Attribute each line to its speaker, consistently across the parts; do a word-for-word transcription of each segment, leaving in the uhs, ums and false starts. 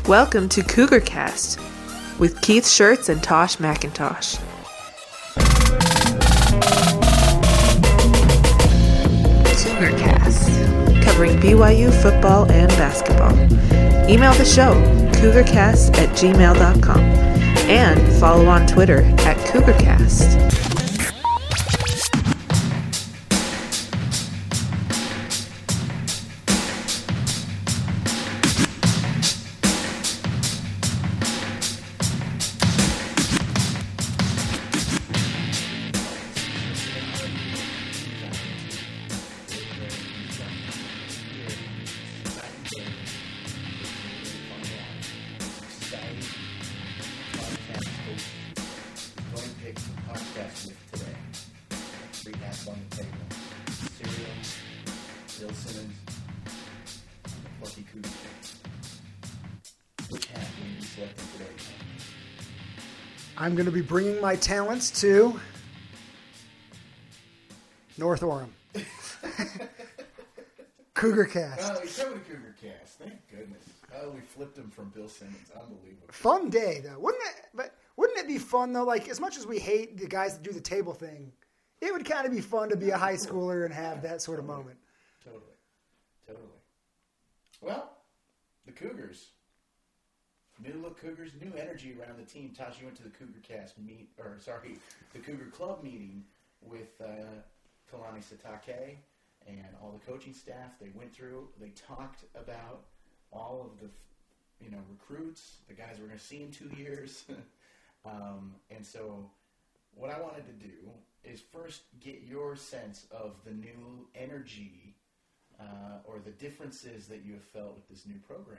Speaker 1: Welcome to CougarCast with Keith Shirts and Tosh McIntosh. CougarCast, covering B Y U football and basketball. Email the show, cougarcast at gmail dot com, and follow on Twitter at CougarCast.
Speaker 2: I'm going to be bringing my talents to North Orem. CougarCast.
Speaker 3: Oh, he's coming to CougarCast. Thank goodness. Oh, we flipped him from Bill Simmons. Unbelievable.
Speaker 2: Fun day, though. Wouldn't it, but wouldn't it be fun, though? Like, as much as we hate the guys that do the table thing, it would kind of be fun to be a high schooler and have that sort of moment.
Speaker 3: Totally. Totally. Well, the Cougars. New look Cougars, new energy around the team. Tosh, you went to the CougarCast meet, or sorry, the Cougar Club meeting with uh, Kalani Sitake and all the coaching staff. They went through, they talked about all of the, you know, recruits, the guys we're going to see in two years. um, and so what I wanted to do is first get your sense of the new energy uh, or the differences that you have felt with this new program.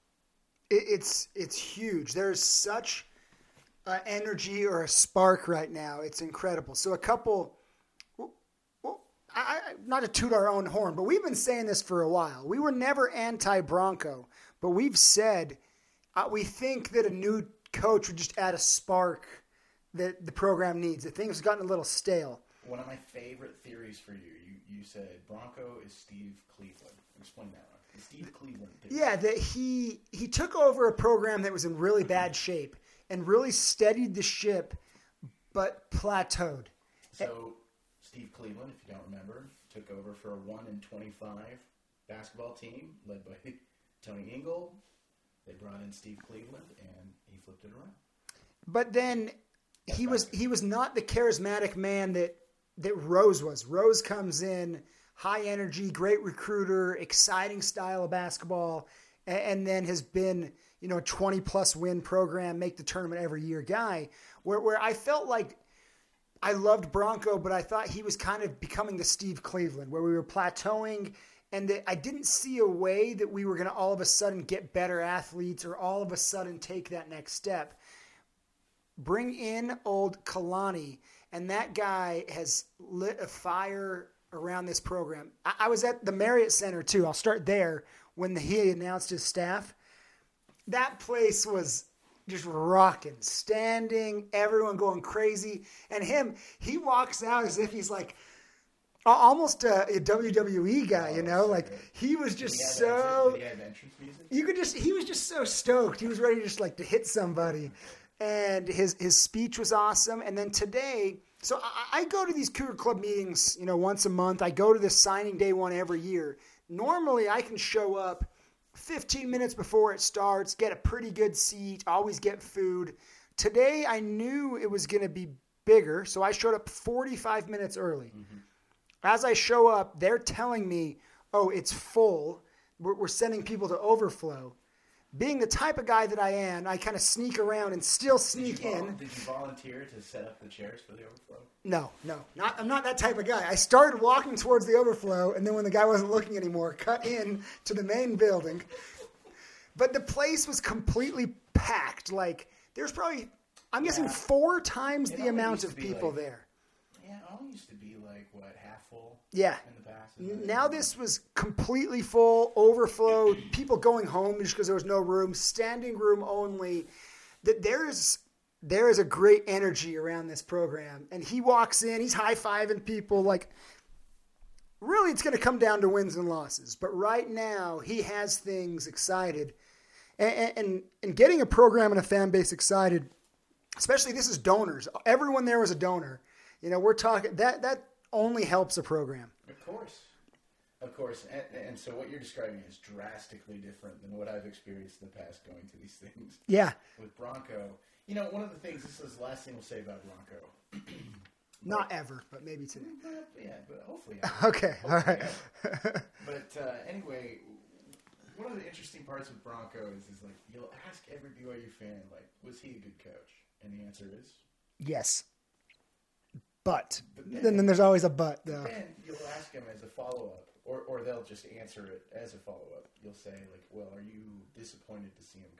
Speaker 2: It's it's huge. There's such uh, energy or a spark right now. It's incredible. So a couple, well, well I, I, not to toot our own horn, but we've been saying this for a while. We were never anti-Bronco, but we've said uh, we think that a new coach would just add a spark that the program needs. That things have gotten a little stale.
Speaker 3: One of my favorite theories for you, you, you said Bronco is Steve Cleveland. Explain that. Steve Cleveland.
Speaker 2: Yeah, that he he took over a program that was in really bad shape and really steadied the ship, but plateaued.
Speaker 3: So Steve Cleveland, if you don't remember, took over for a one and twenty-five basketball team led by Tony Ingle. They brought in Steve Cleveland, and he flipped it around.
Speaker 2: But then he was he was not the charismatic man that that Rose was. Rose comes in. High energy, great recruiter, exciting style of basketball, and then has been, you know, a twenty-plus win program, make the tournament every year guy, where, where I felt like I loved Bronco, but I thought he was kind of becoming the Steve Cleveland, where we were plateauing, and that I didn't see a way that we were going to all of a sudden get better athletes or all of a sudden take that next step. Bring in old Kalani, and that guy has lit a fire around this program. I, I was at the Marriott Center too. I'll start there when the, he announced his staff. That place was just rocking, standing, everyone going crazy. And him, he walks out as if he's like almost a, a W W E guy, you know, like he was just
Speaker 3: did he
Speaker 2: so,
Speaker 3: did he have entrance music?
Speaker 2: You could just, he was just so stoked. He was ready just like to hit somebody. And his, his speech was awesome. And then today, so I, I go to these Cougar Club meetings, you know, once a month. I go to this signing day one every year. Normally, I can show up fifteen minutes before it starts, get a pretty good seat, always get food. Today, I knew it was going to be bigger, so I showed up forty-five minutes early. Mm-hmm. As I show up, they're telling me, oh, it's full. We're, we're sending people to overflow. Being the type of guy that I am, I kind of sneak around and still sneak
Speaker 3: did you vol-
Speaker 2: in.
Speaker 3: Did you volunteer to set up the chairs for the overflow?
Speaker 2: No, no. Not, I'm not that type of guy. I started walking towards the overflow, and then when the guy wasn't looking anymore, cut in to the main building. But the place was completely packed. Like, there's probably, I'm yeah. guessing, four times it the amount of people
Speaker 3: like,
Speaker 2: there.
Speaker 3: Yeah, it all used to be like, what, half full?
Speaker 2: Yeah.
Speaker 3: In the past?
Speaker 2: Now this was completely full, overflow, people going home just because there was no room, standing room only. That there is there is a great energy around this program. And he walks in, he's high-fiving people like, really it's going to come down to wins and losses. But right now he has things excited. And, and, and getting a program and a fan base excited, especially this is donors. Everyone there was a donor. You know, we're talking that that only helps a program.
Speaker 3: Of course. Of course. And, and so what you're describing is drastically different than what I've experienced in the past going to these things.
Speaker 2: Yeah.
Speaker 3: With Bronco. You know, one of the things, this is the last thing we'll say about Bronco.
Speaker 2: Not ever, but maybe today.
Speaker 3: But, yeah, but hopefully. Ever.
Speaker 2: Okay,
Speaker 3: hopefully
Speaker 2: all right.
Speaker 3: But uh, anyway, one of the interesting parts with Bronco is, is like, you'll ask every B Y U fan, like, was he a good coach? And the answer is?
Speaker 2: Yes. But.
Speaker 3: but
Speaker 2: then,
Speaker 3: then,
Speaker 2: then there's always a but, though.
Speaker 3: Then you'll ask him as a follow-up, or, or they'll just answer it as a follow-up. You'll say, like, well, are you disappointed to see him go?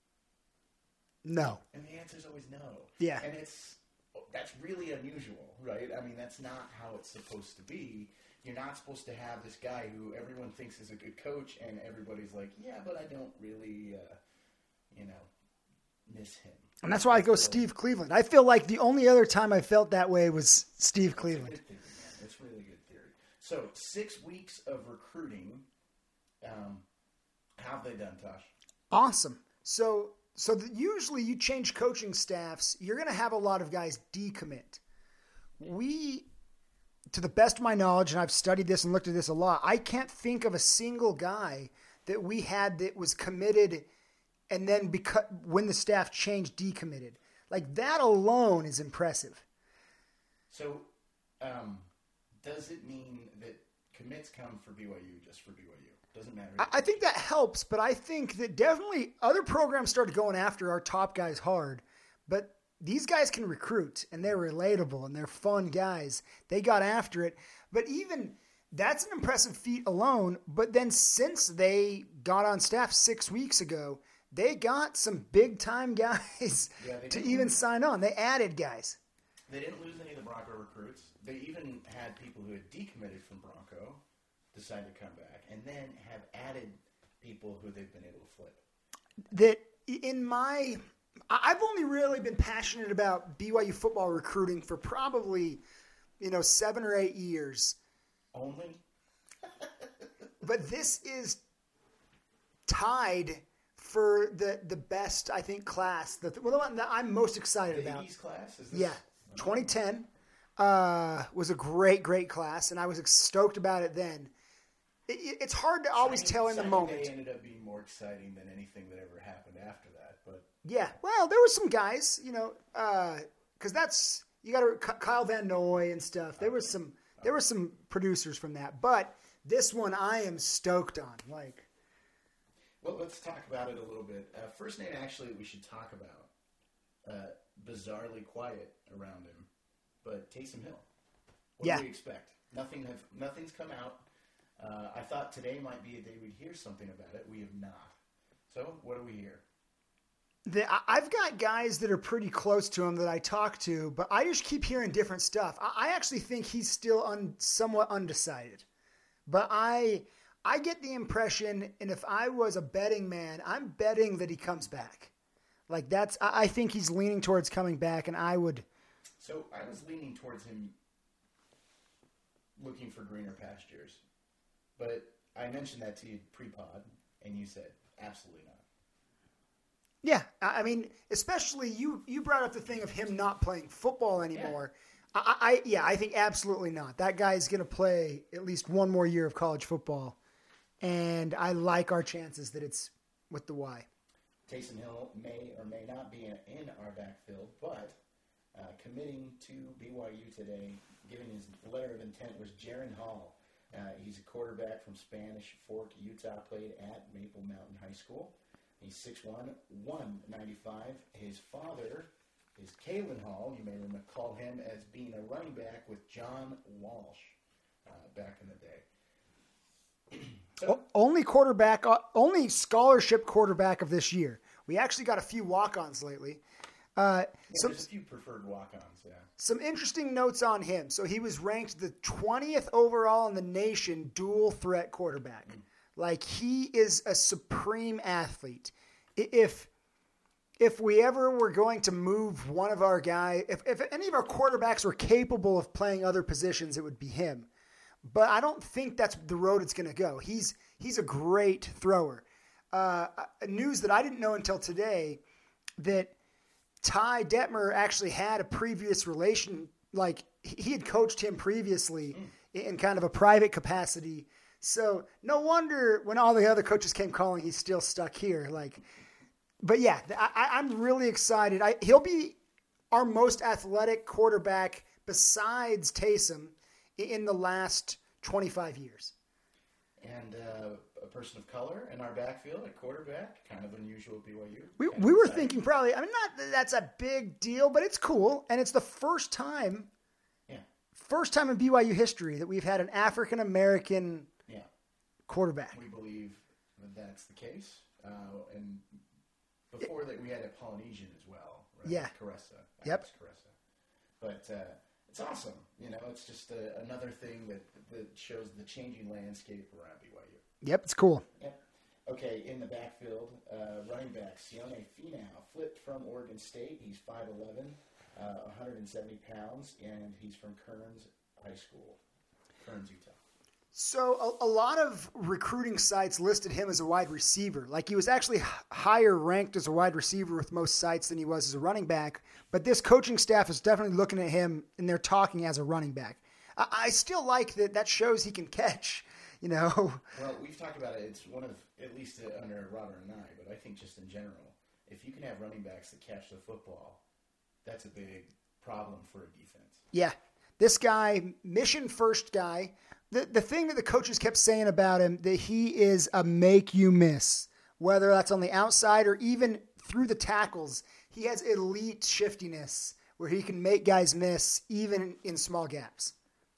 Speaker 2: No.
Speaker 3: And the answer is always no.
Speaker 2: Yeah.
Speaker 3: And it's that's really unusual, right? I mean, that's not how it's supposed to be. You're not supposed to have this guy who everyone thinks is a good coach, and everybody's like, yeah, but I don't really, uh, you know, miss him.
Speaker 2: And that's why I go Steve Cleveland. I feel like the only other time I felt that way was Steve Cleveland.
Speaker 3: It's a good theory, man. It's really good theory. So six weeks of recruiting. Um, how have they done, Tosh?
Speaker 2: Awesome. So, so the, usually you change coaching staffs, you're going to have a lot of guys decommit. We, to the best of my knowledge, and I've studied this and looked at this a lot, I can't think of a single guy that we had that was committed and then because when the staff changed, decommitted. Like that alone is impressive.
Speaker 3: So, um, does it mean that commits come for B Y U just for B Y U? Doesn't matter.
Speaker 2: I, I think that helps, but I think that definitely other programs started going after our top guys hard, but these guys can recruit and they're relatable and they're fun guys. They got after it, but even that's an impressive feat alone. But then since they got on staff six weeks ago, they got some big-time guys
Speaker 3: yeah,
Speaker 2: to even lose. sign on. They added guys.
Speaker 3: They didn't lose any of the Bronco recruits. They even had people who had decommitted from Bronco decide to come back, and then have added people who they've been able to flip.
Speaker 2: That in my – I've only really been passionate about B Y U football recruiting for probably, you know, seven or eight years.
Speaker 3: Only?
Speaker 2: But this is tied – for the, the best, I think, class, the, well, the one that I'm most excited
Speaker 3: the
Speaker 2: about.
Speaker 3: eighties class? Is this?
Speaker 2: Yeah. twenty ten uh, was a great, great class, and I was stoked about it then. It, it's hard to always
Speaker 3: Signing,
Speaker 2: tell in the moment.
Speaker 3: Day ended up being more exciting than anything that ever happened after that. But
Speaker 2: yeah, well, there were some guys, you know, because uh, that's, you got to, Kyle Van Noy and stuff. There was some, there were some producers from that. But this one I am stoked on, like.
Speaker 3: Well, let's talk about it a little bit. Uh, first name, actually, we should talk about. Uh, bizarrely quiet around him, but Taysom Hill. What
Speaker 2: yeah.
Speaker 3: do we expect? Nothing have, nothing's come out. Uh, I thought today might be a day we'd hear something about it. We have not. So, what do we hear?
Speaker 2: The, I've got guys that are pretty close to him that I talk to, but I just keep hearing different stuff. I, I actually think he's still un, somewhat undecided. But I... I get the impression, and if I was a betting man, I'm betting that he comes back. Like that's, I think he's leaning towards coming back, and I would.
Speaker 3: So I was leaning towards him looking for greener pastures, but I mentioned that to you pre-pod, and you said absolutely not.
Speaker 2: Yeah, I mean, especially you. You brought up the thing of him not playing football anymore. Yeah. I, I yeah, I think absolutely not. That guy's going to play at least one more year of college football. And I like our chances that it's with the Y.
Speaker 3: Taysom Hill may or may not be in, in our backfield, but uh, committing to B Y U today, giving his letter of intent, was Jaren Hall. Uh, he's a quarterback from Spanish Fork, Utah, played at Maple Mountain High School. He's six one, one ninety-five. His father is Kalen Hall. You may recall him as being a running back with John Walsh uh, back in the day. So,
Speaker 2: only quarterback, only scholarship quarterback of this year. We actually got a few walk-ons lately. Uh,
Speaker 3: yeah,
Speaker 2: some,
Speaker 3: there's a few preferred walk-ons, yeah.
Speaker 2: Some interesting notes on him. So he was ranked the twentieth overall in the nation dual threat quarterback. Mm. Like he is a supreme athlete. If if we ever were going to move one of our guys, if, if any of our quarterbacks were capable of playing other positions, it would be him. But I don't think that's the road it's going to go. He's he's a great thrower. uh, news that I didn't know until today that Ty Detmer actually had a previous relation, like he had coached him previously mm. in kind of a private capacity. So no wonder when all the other coaches came calling, he's still stuck here. Like, but yeah, I, I'm really excited. I, he'll be our most athletic quarterback besides Taysom in the last twenty-five years.
Speaker 3: And uh, a person of color in our backfield at quarterback, kind of unusual at B Y U.
Speaker 2: We we were exciting. thinking probably, I mean, not that that's a big deal, but it's cool. And it's the first time, yeah, first time in B Y U history that we've had an African-American yeah. quarterback.
Speaker 3: We believe that that's the case. Uh, and before it, that, we had a Polynesian as well. Right?
Speaker 2: Yeah.
Speaker 3: Caressa.
Speaker 2: Yep.
Speaker 3: Caressa. But uh, it's awesome. You know, it's just a, another thing that, that shows the changing landscape around B Y U.
Speaker 2: Yep, it's cool.
Speaker 3: Yep. Okay, in the backfield, uh, running back, Sione Finau, flipped from Oregon State. He's five eleven, uh, one hundred seventy pounds, and he's from Kearns High School, Kearns, Utah.
Speaker 2: So a, a lot of recruiting sites listed him as a wide receiver. Like he was actually h- higher ranked as a wide receiver with most sites than he was as a running back. But this coaching staff is definitely looking at him, and they're talking as a running back. I, I still like that. That shows he can catch. You know.
Speaker 3: Well, we've talked about it. It's one of, at least under Robert and I, but I think just in general, if you can have running backs that catch the football, that's a big problem for a defense.
Speaker 2: Yeah. This guy, mission first guy. The the thing that the coaches kept saying about him, that he is a make you miss, whether that's on the outside or even through the tackles. He has elite shiftiness where he can make guys miss even in small gaps.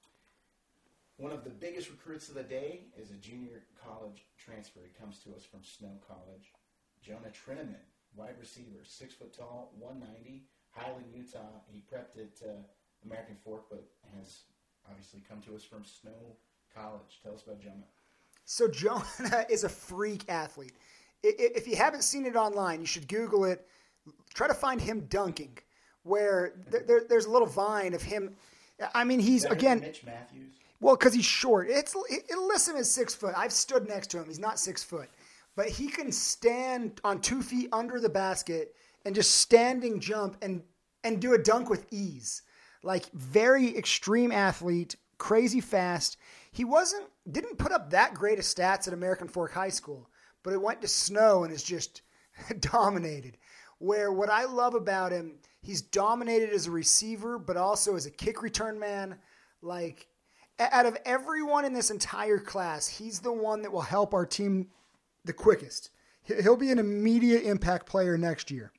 Speaker 3: One of the biggest recruits of the day is a junior college transfer. He comes to us from Snow College. Jonah Trineman, wide receiver, six foot tall, one ninety, Highland, Utah. He prepped at uh, American Fork, but has obviously come to us from Snow College. Tell us about Jonah.
Speaker 2: So Jonah is a freak athlete. If you haven't seen it online, you should Google it. Try to find him dunking, where there, there's a little vine of him. I mean, he's,
Speaker 3: Better
Speaker 2: again...
Speaker 3: than Mitch Matthews?
Speaker 2: Well, because he's short. It's it, it lists him as six foot. I've stood next to him. He's not six foot. But he can stand on two feet under the basket and just standing jump and, and do a dunk with ease. Like, very extreme athlete, crazy fast. He wasn't didn't put up that great of stats at American Fork High School, but it went to Snow and is just dominated. Where what I love about him, he's dominated as a receiver, but also as a kick return man. Like, out of everyone in this entire class, he's the one that will help our team the quickest. He'll be an immediate impact player next year.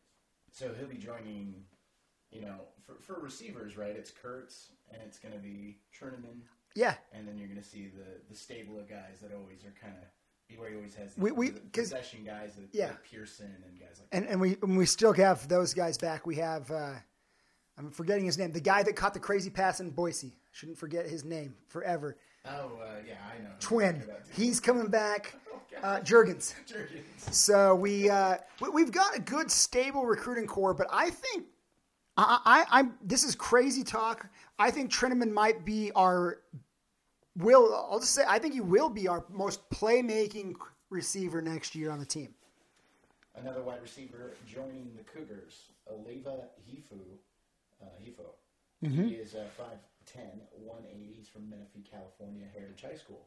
Speaker 3: So he'll be joining, you know, for, for receivers, right? It's Kurtz, and it's going to be Trineman.
Speaker 2: Yeah.
Speaker 3: And then you're going to see the, the stable of guys that always are kind of, where he always has the,
Speaker 2: we, we,
Speaker 3: the possession guys, like,
Speaker 2: yeah.
Speaker 3: like Pearson and guys like
Speaker 2: and,
Speaker 3: that.
Speaker 2: And we, and we still have those guys back. We have, uh, I'm forgetting his name, the guy that caught the crazy pass in Boise. Shouldn't forget his name forever.
Speaker 3: Oh, uh, yeah, I know.
Speaker 2: Twin. He's coming back.
Speaker 3: Oh,
Speaker 2: uh, Juergens.
Speaker 3: Juergens.
Speaker 2: So we, uh, we, we've got a good, stable recruiting core, but I think I, I, I'm, this is crazy talk. I think Trineman might be our, will, I'll just say, I think he will be our most playmaking receiver next year on the team.
Speaker 3: Another wide receiver joining the Cougars, Aleva Hifu. Uh, Hifo. Mm-hmm. He is uh, five ten, one eighty. He's from Menifee, California, Heritage High School.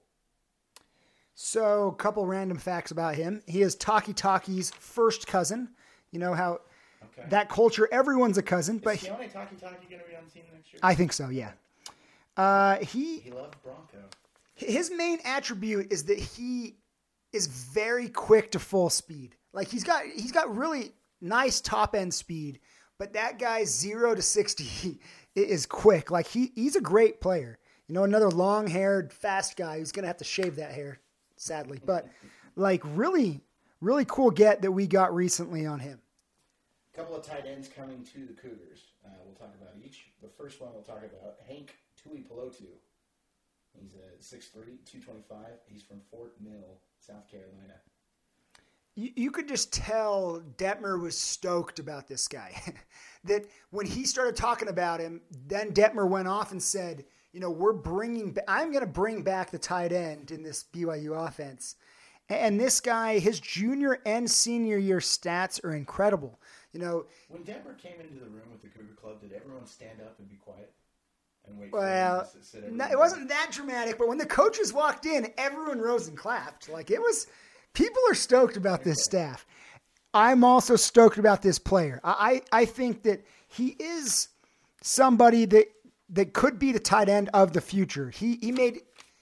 Speaker 2: So, a couple random facts about him. He is Taki Taki's first cousin. You know how okay. that culture, everyone's a cousin.
Speaker 3: Is
Speaker 2: but
Speaker 3: Sione Taki Taki going to be on the team next year?
Speaker 2: I think so, yeah. Uh, he
Speaker 3: he loved Bronco.
Speaker 2: His main attribute is that he is very quick to full speed. Like he's got he's got really nice top end speed. But that guy, zero to sixty, is quick. Like, he, he's a great player. You know, another long-haired, fast guy who's going to have to shave that hair, sadly. But, like, really, really cool get that we got recently on him.
Speaker 3: A couple of tight ends coming to the Cougars. Uh, we'll talk about each. The first one we'll talk about, Hank Tuipulotu. He's a six three, two twenty-five. He's from Fort Mill, South Carolina.
Speaker 2: You, you could just tell Detmer was stoked about this guy. That when he started talking about him, then Detmer went off and said, you know, we're bringing, I'm going to bring back the tight end in this B Y U offense. And this guy, his junior and senior year stats are incredible. You know,
Speaker 3: when Denver came into the room with the Cougar Club, did everyone stand up and be quiet and wait
Speaker 2: well,
Speaker 3: for him to sit?
Speaker 2: No, it wasn't that dramatic, but when the coaches walked in, everyone rose and clapped. Like it was, people are stoked about this staff. I'm also stoked about this player. I, I think that he is somebody that that could be the tight end of the future. He he made.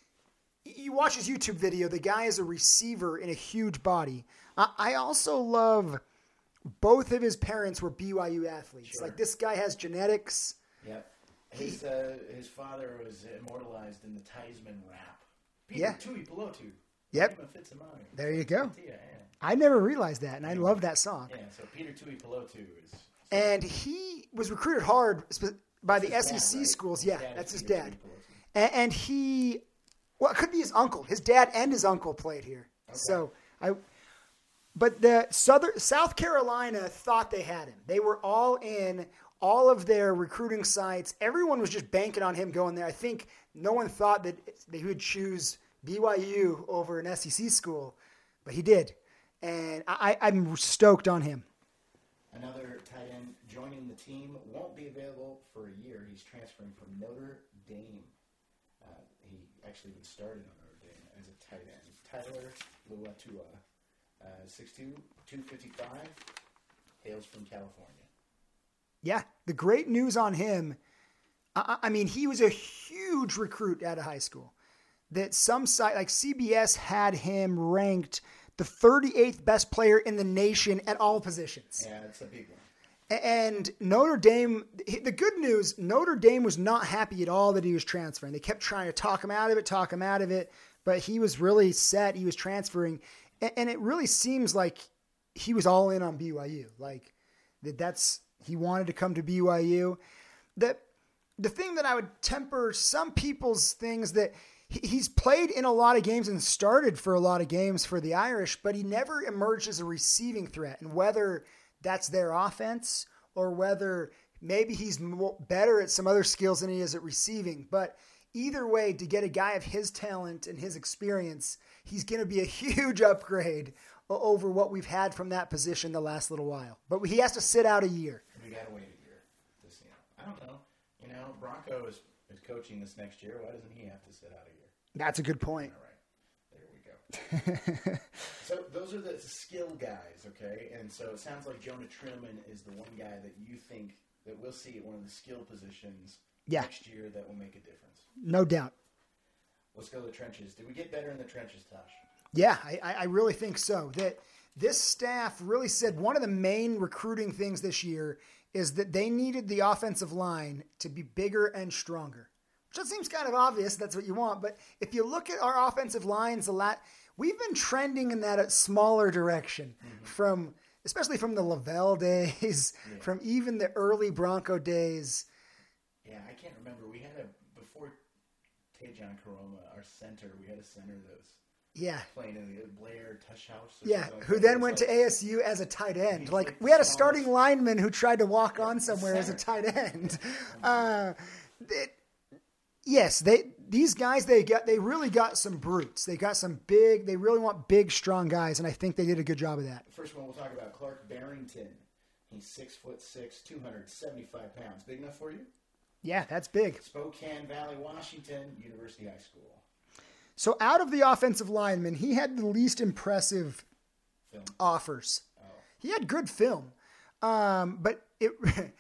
Speaker 2: You watch his YouTube video. The guy is a receiver in a huge body. I, I also love both of his parents were B Y U athletes.
Speaker 3: Sure.
Speaker 2: Like this guy has genetics.
Speaker 3: Yep. His uh, his father was immortalized in the Theismann rap. Peter
Speaker 2: Yeah.
Speaker 3: Tui Pelotu.
Speaker 2: Yep.
Speaker 3: Fitzimani.
Speaker 2: There you go.
Speaker 3: Yeah, yeah.
Speaker 2: I never realized that, and I love that song.
Speaker 3: Yeah, so Peter Tui Pelotu is...
Speaker 2: And he was recruited hard sp- by the
Speaker 3: That's
Speaker 2: S E
Speaker 3: his
Speaker 2: C
Speaker 3: dad, right?
Speaker 2: schools.
Speaker 3: His
Speaker 2: Yeah,
Speaker 3: dad
Speaker 2: that's
Speaker 3: is
Speaker 2: his
Speaker 3: Peter
Speaker 2: dad.
Speaker 3: Tui Pelotu.
Speaker 2: And, and he, well, it could be his uncle. His dad and his uncle played here.
Speaker 3: Okay.
Speaker 2: So I, but the Southern South Carolina thought they had him. They were all in. All of their recruiting sites, everyone was just banking on him going there. I think no one thought that he would choose B Y U over an S E C school, but he did. And I, I'm stoked on him.
Speaker 3: Another tight end joining the team won't be available for a year. He's transferring from Notre Dame. Uh, he actually even started on Notre Dame as a tight end. Tyler Luatua, uh, six two, two fifty-five, hails from California.
Speaker 2: Yeah, the great news on him, I, I mean, he was a huge recruit out of high school. That some site, like C B S, had him ranked the thirty-eighth best player in the nation at all positions.
Speaker 3: Yeah, it's a big one.
Speaker 2: And Notre Dame, the good news, Notre Dame was not happy at all that he was transferring. They kept trying to talk him out of it, talk him out of it, but he was really set. He was transferring. And it really seems like he was all in on B Y U. Like that that's, he wanted to come to B Y U. The, the thing that I would temper some people's things that he, he's played in a lot of games and started for a lot of games for the Irish, but he never emerged as a receiving threat. And whether that's their offense or whether maybe he's more, better at some other skills than he is at receiving. But either way, to get a guy of his talent and his experience, he's going to be a huge upgrade over what we've had from that position the last little while. But he has to sit out a year.
Speaker 3: We got to wait a year to see him. I don't know. You know, Bronco is, is coaching this next year. Why doesn't he have to sit out a year?
Speaker 2: That's a good point.
Speaker 3: All right. There we go. So those are the skill guys, okay? And so it sounds like Jonah Truman is the one guy that you think that we'll see at one of the skill positions
Speaker 2: Yeah.
Speaker 3: next year that will make a difference.
Speaker 2: No doubt.
Speaker 3: Let's go to the trenches. Did we get better in the trenches, Tosh?
Speaker 2: Yeah, I, I really think so. That this staff really said one of the main recruiting things this year is that they needed the offensive line to be bigger and stronger. Which seems kind of obvious. That's what you want. But if you look at our offensive lines a lot, we've been trending in that smaller direction mm-hmm. from, especially from the Lavelle days, yeah. from even the early Bronco days.
Speaker 3: Yeah, I can't remember. We had a, before Tejan Karoma, our center, we had a center that was
Speaker 2: yeah.
Speaker 3: playing in the Blair Tush House.
Speaker 2: Yeah,
Speaker 3: like
Speaker 2: who
Speaker 3: that.
Speaker 2: then went
Speaker 3: like,
Speaker 2: to A S U as a tight end.
Speaker 3: Like,
Speaker 2: like we had a starting
Speaker 3: smallest.
Speaker 2: lineman who tried to walk
Speaker 3: yeah,
Speaker 2: on somewhere as a tight end.
Speaker 3: Oh,
Speaker 2: uh, it, yes, they these guys they got they really got some brutes. They got some big. They really want big, strong guys, and I think they did a good job of that.
Speaker 3: The first one we'll talk about, Clark Barrington. He's six foot six, two hundred seventy-five pounds. Big enough for you?
Speaker 2: Yeah, that's big.
Speaker 3: Spokane Valley, Washington, University High School.
Speaker 2: So out of the offensive linemen, he had the least impressive
Speaker 3: film.
Speaker 2: offers.
Speaker 3: Oh.
Speaker 2: He had good film, um, but it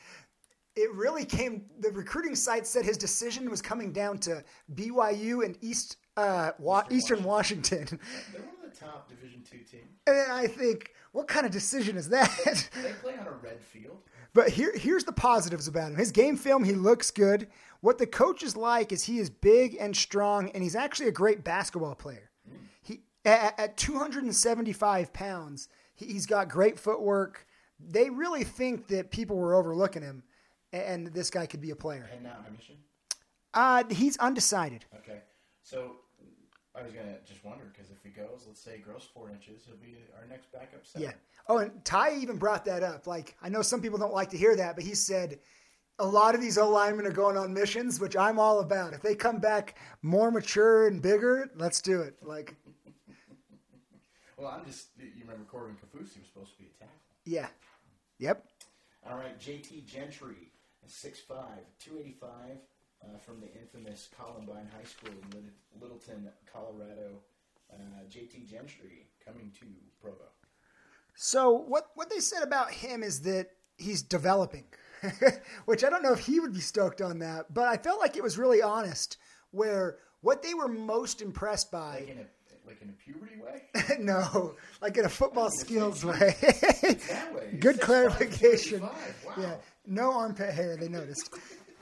Speaker 2: it really came. The recruiting site said his decision was coming down to B Y U and East uh, Wa- Eastern, Eastern Washington. Washington.
Speaker 3: They're one of the top Division two teams.
Speaker 2: And I think, what kind of decision is that?
Speaker 3: They play on a red field.
Speaker 2: But here, here's the positives about him. His game film, he looks good. What the coaches like is he is big and strong, and he's actually a great basketball player. Mm. He at, at two hundred seventy-five pounds, he, he's got great footwork. They really think that people were overlooking him, and this guy could be a player.
Speaker 3: And now on a mission?
Speaker 2: Uh, he's undecided.
Speaker 3: Okay. So I was going to just wonder, because if he goes, let's say grows four inches, he'll be our next backup center.
Speaker 2: Yeah. Oh, and Ty even brought that up. Like, I know some people don't like to hear that, but he said a lot of these O-linemen are going on missions, which I'm all about. If they come back more mature and bigger, let's do it. Like,
Speaker 3: Well, I'm just, you remember Corbin Kaufusi was supposed to be a tackle.
Speaker 2: Yeah. Yep.
Speaker 3: All right, J T Gentry, six five, two eighty-five, uh, from the infamous Columbine High School in Littleton, Colorado. Uh, J T Gentry coming to Provo.
Speaker 2: So what, what they said about him is that he's developing, which I don't know if he would be stoked on that, but I felt like it was really honest, where what they were most impressed by...
Speaker 3: Like in a, like in a puberty way?
Speaker 2: No, like in a football
Speaker 3: I mean,
Speaker 2: skills
Speaker 3: it's,
Speaker 2: way.
Speaker 3: It's that way.
Speaker 2: Good
Speaker 3: It's
Speaker 2: clarification.
Speaker 3: Wow.
Speaker 2: Yeah, no armpit hair, they noticed.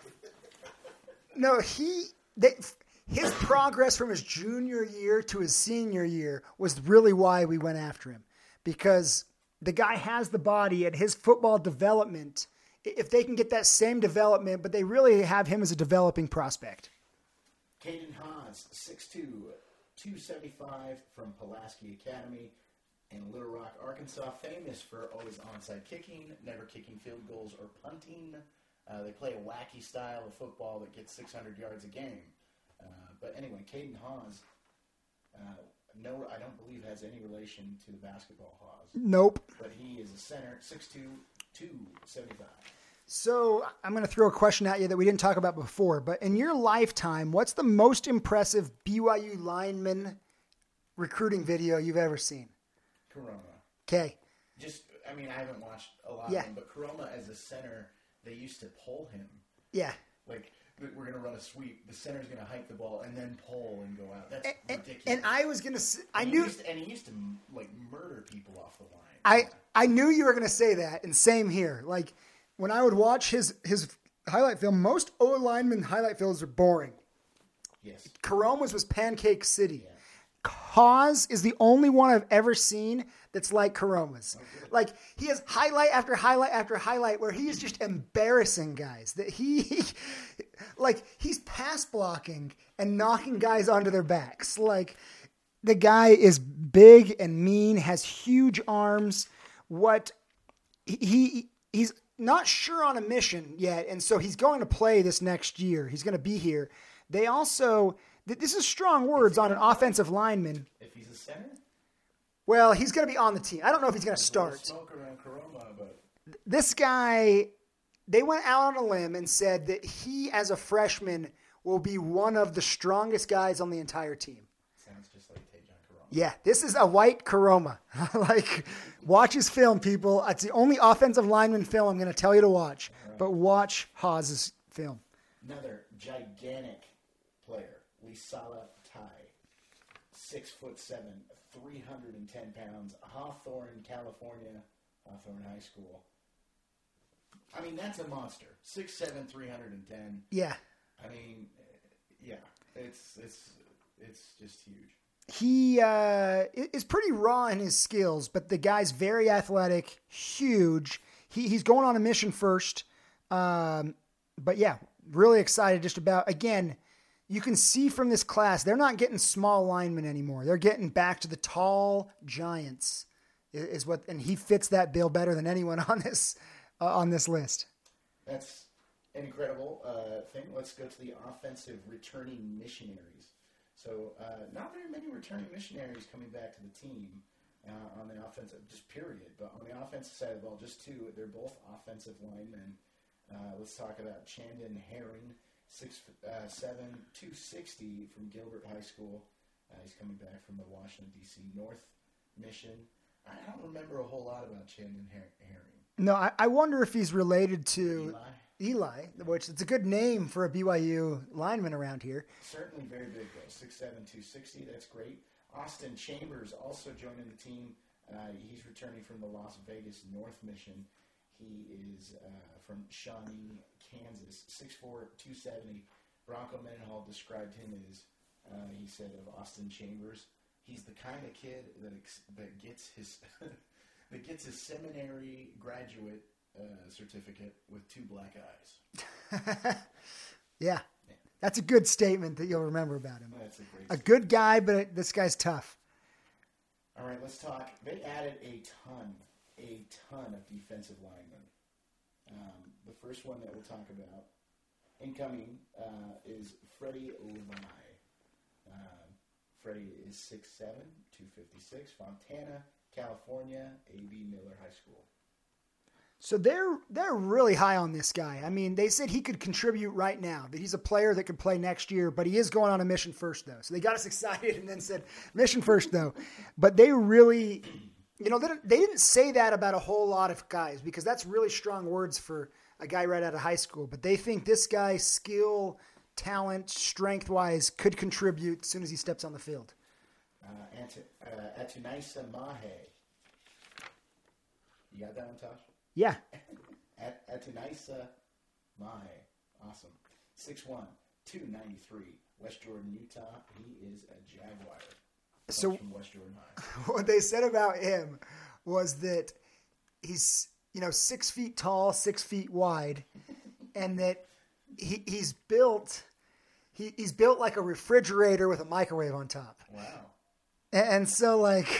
Speaker 2: No, he... They, his progress from his junior year to his senior year was really why we went after him. Because the guy has the body and his football development, if they can get that same development, but they really have him as a developing prospect.
Speaker 3: Caden Haas, six two, two seventy-five from Pulaski Academy in Little Rock, Arkansas. Famous for always onside kicking, never kicking field goals or punting. Uh, they play a wacky style of football that gets six hundred yards a game. Uh, but anyway, Caden Haas, uh, no, I don't believe has any relation to the basketball Haas.
Speaker 2: Nope.
Speaker 3: But he is a center, six two, two seventy-five.
Speaker 2: So I'm going to throw a question at you that we didn't talk about before, but in your lifetime, what's the most impressive B Y U lineman recruiting video you've ever seen?
Speaker 3: Corona.
Speaker 2: Okay.
Speaker 3: Just, I mean, I haven't watched a lot
Speaker 2: Yeah.
Speaker 3: of them, but Corona as a center, they used to pull him.
Speaker 2: Yeah.
Speaker 3: Like, we're going to run a sweep. The center's going to hike the ball and then pull and go out. That's
Speaker 2: And,
Speaker 3: ridiculous.
Speaker 2: and I was going to I
Speaker 3: and
Speaker 2: knew
Speaker 3: He used to, and he used to, like, murder people off the line.
Speaker 2: I I knew you were going to say that, and same here. Like, when I would watch his his highlight film, most O lineman highlight films are boring.
Speaker 3: Yes.
Speaker 2: Karoma's was Pancake City.
Speaker 3: Yeah.
Speaker 2: Haas is the only one I've ever seen that's like Karoma's.
Speaker 3: Okay.
Speaker 2: Like, he has highlight after highlight after highlight where he is just embarrassing guys. That he, like, he's pass blocking and knocking guys onto their backs. Like, the guy is big and mean, has huge arms. What he he's not sure on a mission yet, and so he's going to play this next year. He's going to be here. They also, this is strong words on an offensive lineman.
Speaker 3: If he's a center?
Speaker 2: Well, he's going to be on the team. I don't know if he's going to
Speaker 3: There's a little
Speaker 2: start.
Speaker 3: smoke around Corona, but
Speaker 2: This guy, they went out on a limb and said that he, as a freshman, will be one of the strongest guys on the entire team.
Speaker 3: sounds just like Tejan Corona.
Speaker 2: Yeah, this is a white Karoma. Like, watch his film, people. It's the only offensive lineman film I'm going to tell you to watch.
Speaker 3: Right.
Speaker 2: But watch Haas's film.
Speaker 3: Another gigantic player, Lisala Tai, six foot seven, three hundred ten pounds, Hawthorne, California, Hawthorne High School. I mean, that's a monster. six seven, three hundred ten.
Speaker 2: Yeah.
Speaker 3: I mean, yeah, it's it's it's just huge.
Speaker 2: He uh, is pretty raw in his skills, but the guy's very athletic, huge. He, he's going on a mission first. Um, but yeah, really excited just about, again, you can see from this class, they're not getting small linemen anymore. They're getting back to the tall giants is what, and he fits that bill better than anyone on this, uh, on this list.
Speaker 3: That's an incredible uh, thing. Let's go to the offensive returning missionaries. So uh, not very many returning missionaries coming back to the team uh, on the offensive, just period. But on the offensive side of the ball, just two. They're both offensive linemen. Uh, let's talk about Chandon Herring, six uh, seven, two sixty from Gilbert High School. Uh, he's coming back from the Washington, D C North mission. I don't remember a whole lot about Chandon Her- Herring.
Speaker 2: No, I, I wonder if he's related to
Speaker 3: Eli?
Speaker 2: Eli, which it's a good name for a B Y U lineman around here.
Speaker 3: Certainly very big, though. six seven, two sixty, that's great. Austin Chambers also joining the team. Uh, he's returning from the Las Vegas North Mission. He is uh, from Shawnee, Kansas, six four, two seventy. Bronco Mendenhall described him as, uh, he said of Austin Chambers, he's the kind of kid that ex- that gets his that gets his seminary graduate uh, certificate with two black eyes.
Speaker 2: Yeah, that's a good statement that you'll remember about him.
Speaker 3: That's a great.
Speaker 2: A good guy, but this guy's tough.
Speaker 3: All right, let's talk. They added a ton, a ton of defensive linemen. Um, the first one that we'll talk about, incoming, uh, is Freddie Levi. Uh, Freddie is six seven, two fifty-six. Fontana, California, A B Miller High School.
Speaker 2: So they're they're really high on this guy. I mean, they said he could contribute right now, that he's a player that could play next year, but he is going on a mission first, though. So they got us excited and then said, mission first, though. But they really, you know, they didn't, they didn't say that about a whole lot of guys because that's really strong words for a guy right out of high school. But they think this guy, skill, talent, strength-wise, could contribute as soon as he steps on the field.
Speaker 3: Uh, Ant- uh, Atunisa Mahe. You got that one, Tosh?
Speaker 2: Yeah.
Speaker 3: At Atunisa Mahe. Awesome. six one, two ninety-three. West Jordan, Utah. He is a Jaguar.
Speaker 2: So
Speaker 3: from West Jordan High.
Speaker 2: What they said about him was that he's, you know, six feet tall, six feet wide, and that he, he's built he, he's built like a refrigerator with a microwave on top.
Speaker 3: Wow.
Speaker 2: And, and so like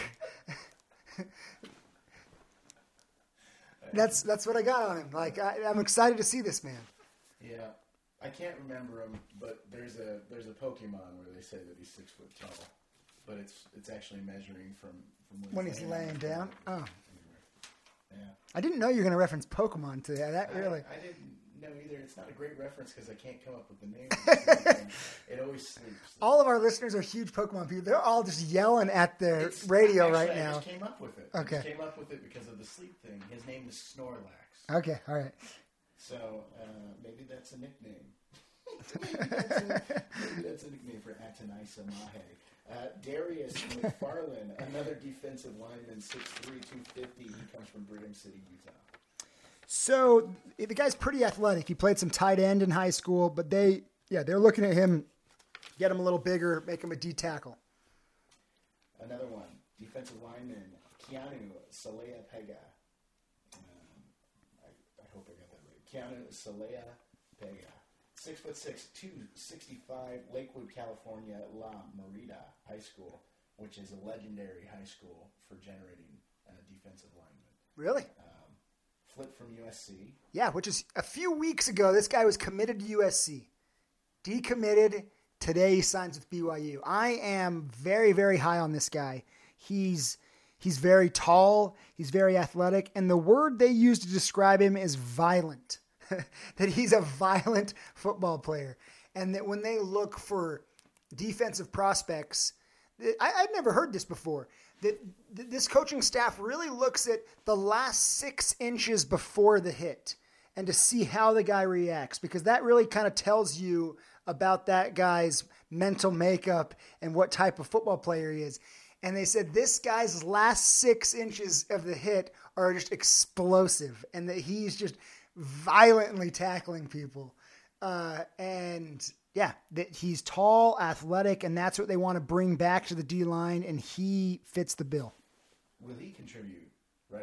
Speaker 2: That's that's what I got on him. Like I, I'm excited to see this man.
Speaker 3: Yeah, I can't remember him, but there's a there's a Pokemon where they say that he's six foot tall, but it's it's actually measuring from, from when,
Speaker 2: When
Speaker 3: he's
Speaker 2: he's
Speaker 3: laying
Speaker 2: laying
Speaker 3: down.
Speaker 2: down. Oh,
Speaker 3: Anyway. Yeah,
Speaker 2: I didn't know you were going to reference Pokemon today. That really.
Speaker 3: I, I didn't know either. It's not a great reference because I can't come up with the name. It always sleeps.
Speaker 2: All of our listeners are huge Pokemon people. They're all just yelling at their
Speaker 3: It's-
Speaker 2: radio
Speaker 3: actually,
Speaker 2: right
Speaker 3: I
Speaker 2: now.
Speaker 3: just came up with it.
Speaker 2: Okay.
Speaker 3: I just came up with it because of the sleep thing. His name is Snorlax.
Speaker 2: Okay, all right.
Speaker 3: So uh, maybe that's a nickname. maybe, that's a, maybe that's a nickname for Atunisa Mahe. Uh, Darius McFarland, another defensive lineman, six three, two fifty. He comes from Brigham City, Utah.
Speaker 2: So the guy's pretty athletic. He played some tight end in high school, but they, yeah, they're looking at him, get him a little bigger, make him a D tackle.
Speaker 3: Another one, defensive lineman, Keanu Salea Pega. Um, I, I hope I got that right. Keanu Salea Pega. Six foot six, two sixty-five, Lakewood, California, La Merida High School, which is a legendary high school for generating uh, defensive linemen.
Speaker 2: Really?
Speaker 3: Um, flipped from U S C.
Speaker 2: Yeah, which is a few weeks ago, this guy was committed to U S C. Decommitted. Today he signs with B Y U. I am very, very high on this guy. He's he's very tall. He's very athletic. And the word they use to describe him is violent. That he's a violent football player. And that when they look for defensive prospects, I, I'd never heard this before, that th- this coaching staff really looks at the last six inches before the hit and to see how the guy reacts, because that really kind of tells you about that guy's mental makeup and what type of football player he is. And they said this guy's last six inches of the hit are just explosive and that he's just violently tackling people. Uh, and yeah, that he's tall, athletic, and that's what they want to bring back to the D-line, and he fits the bill.
Speaker 3: Will he contribute right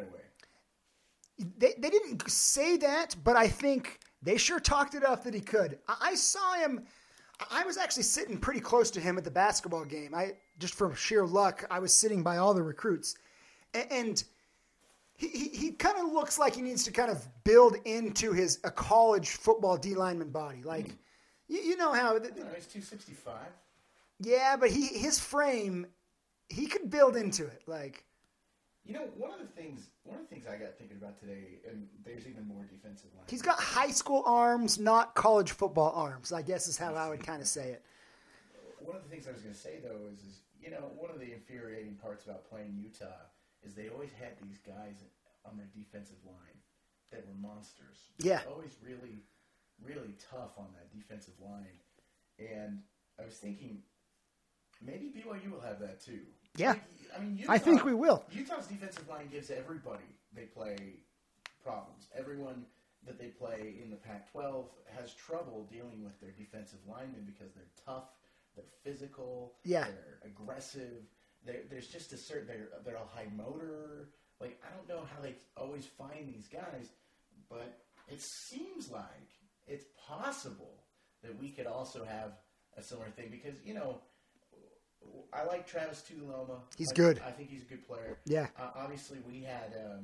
Speaker 3: away?
Speaker 2: They they didn't say that, but I think they sure talked it up that he could. I, I saw him. I was actually sitting pretty close to him at the basketball game. I just from sheer luck, I was sitting by all the recruits, and, and he he, he kind of looks like he needs to kind of build into his a college football D lineman body, like. Mm. You, you know how... The,
Speaker 3: no, he's two sixty-five.
Speaker 2: Yeah, but he his frame, he could build into it. Like,
Speaker 3: you know, one of the things one of the things I got thinking about today, and there's even more defensive line.
Speaker 2: He's got high school arms, not college football arms, I guess is how I would kind of say it.
Speaker 3: One of the things I was going to say, though, is, is, you know, one of the infuriating parts about playing Utah is they always had these guys on their defensive line that were monsters.
Speaker 2: Yeah.
Speaker 3: Always really... really tough on that defensive line. And I was thinking, maybe B Y U will have that too.
Speaker 2: Yeah.
Speaker 3: Like, I mean, Utah,
Speaker 2: I think we will.
Speaker 3: Utah's defensive line gives everybody they play problems. Everyone that they play in the Pac twelve has trouble dealing with their defensive linemen because they're tough, they're physical,
Speaker 2: yeah.
Speaker 3: they're aggressive. They're, there's just a certain, they're, they're a high motor. Like, I don't know how they always find these guys, but it seems like it's possible that we could also have a similar thing because, you know, I like Travis Tuiloma.
Speaker 2: He's
Speaker 3: I,
Speaker 2: good.
Speaker 3: I think he's a good player.
Speaker 2: Yeah.
Speaker 3: Uh, obviously, we had um,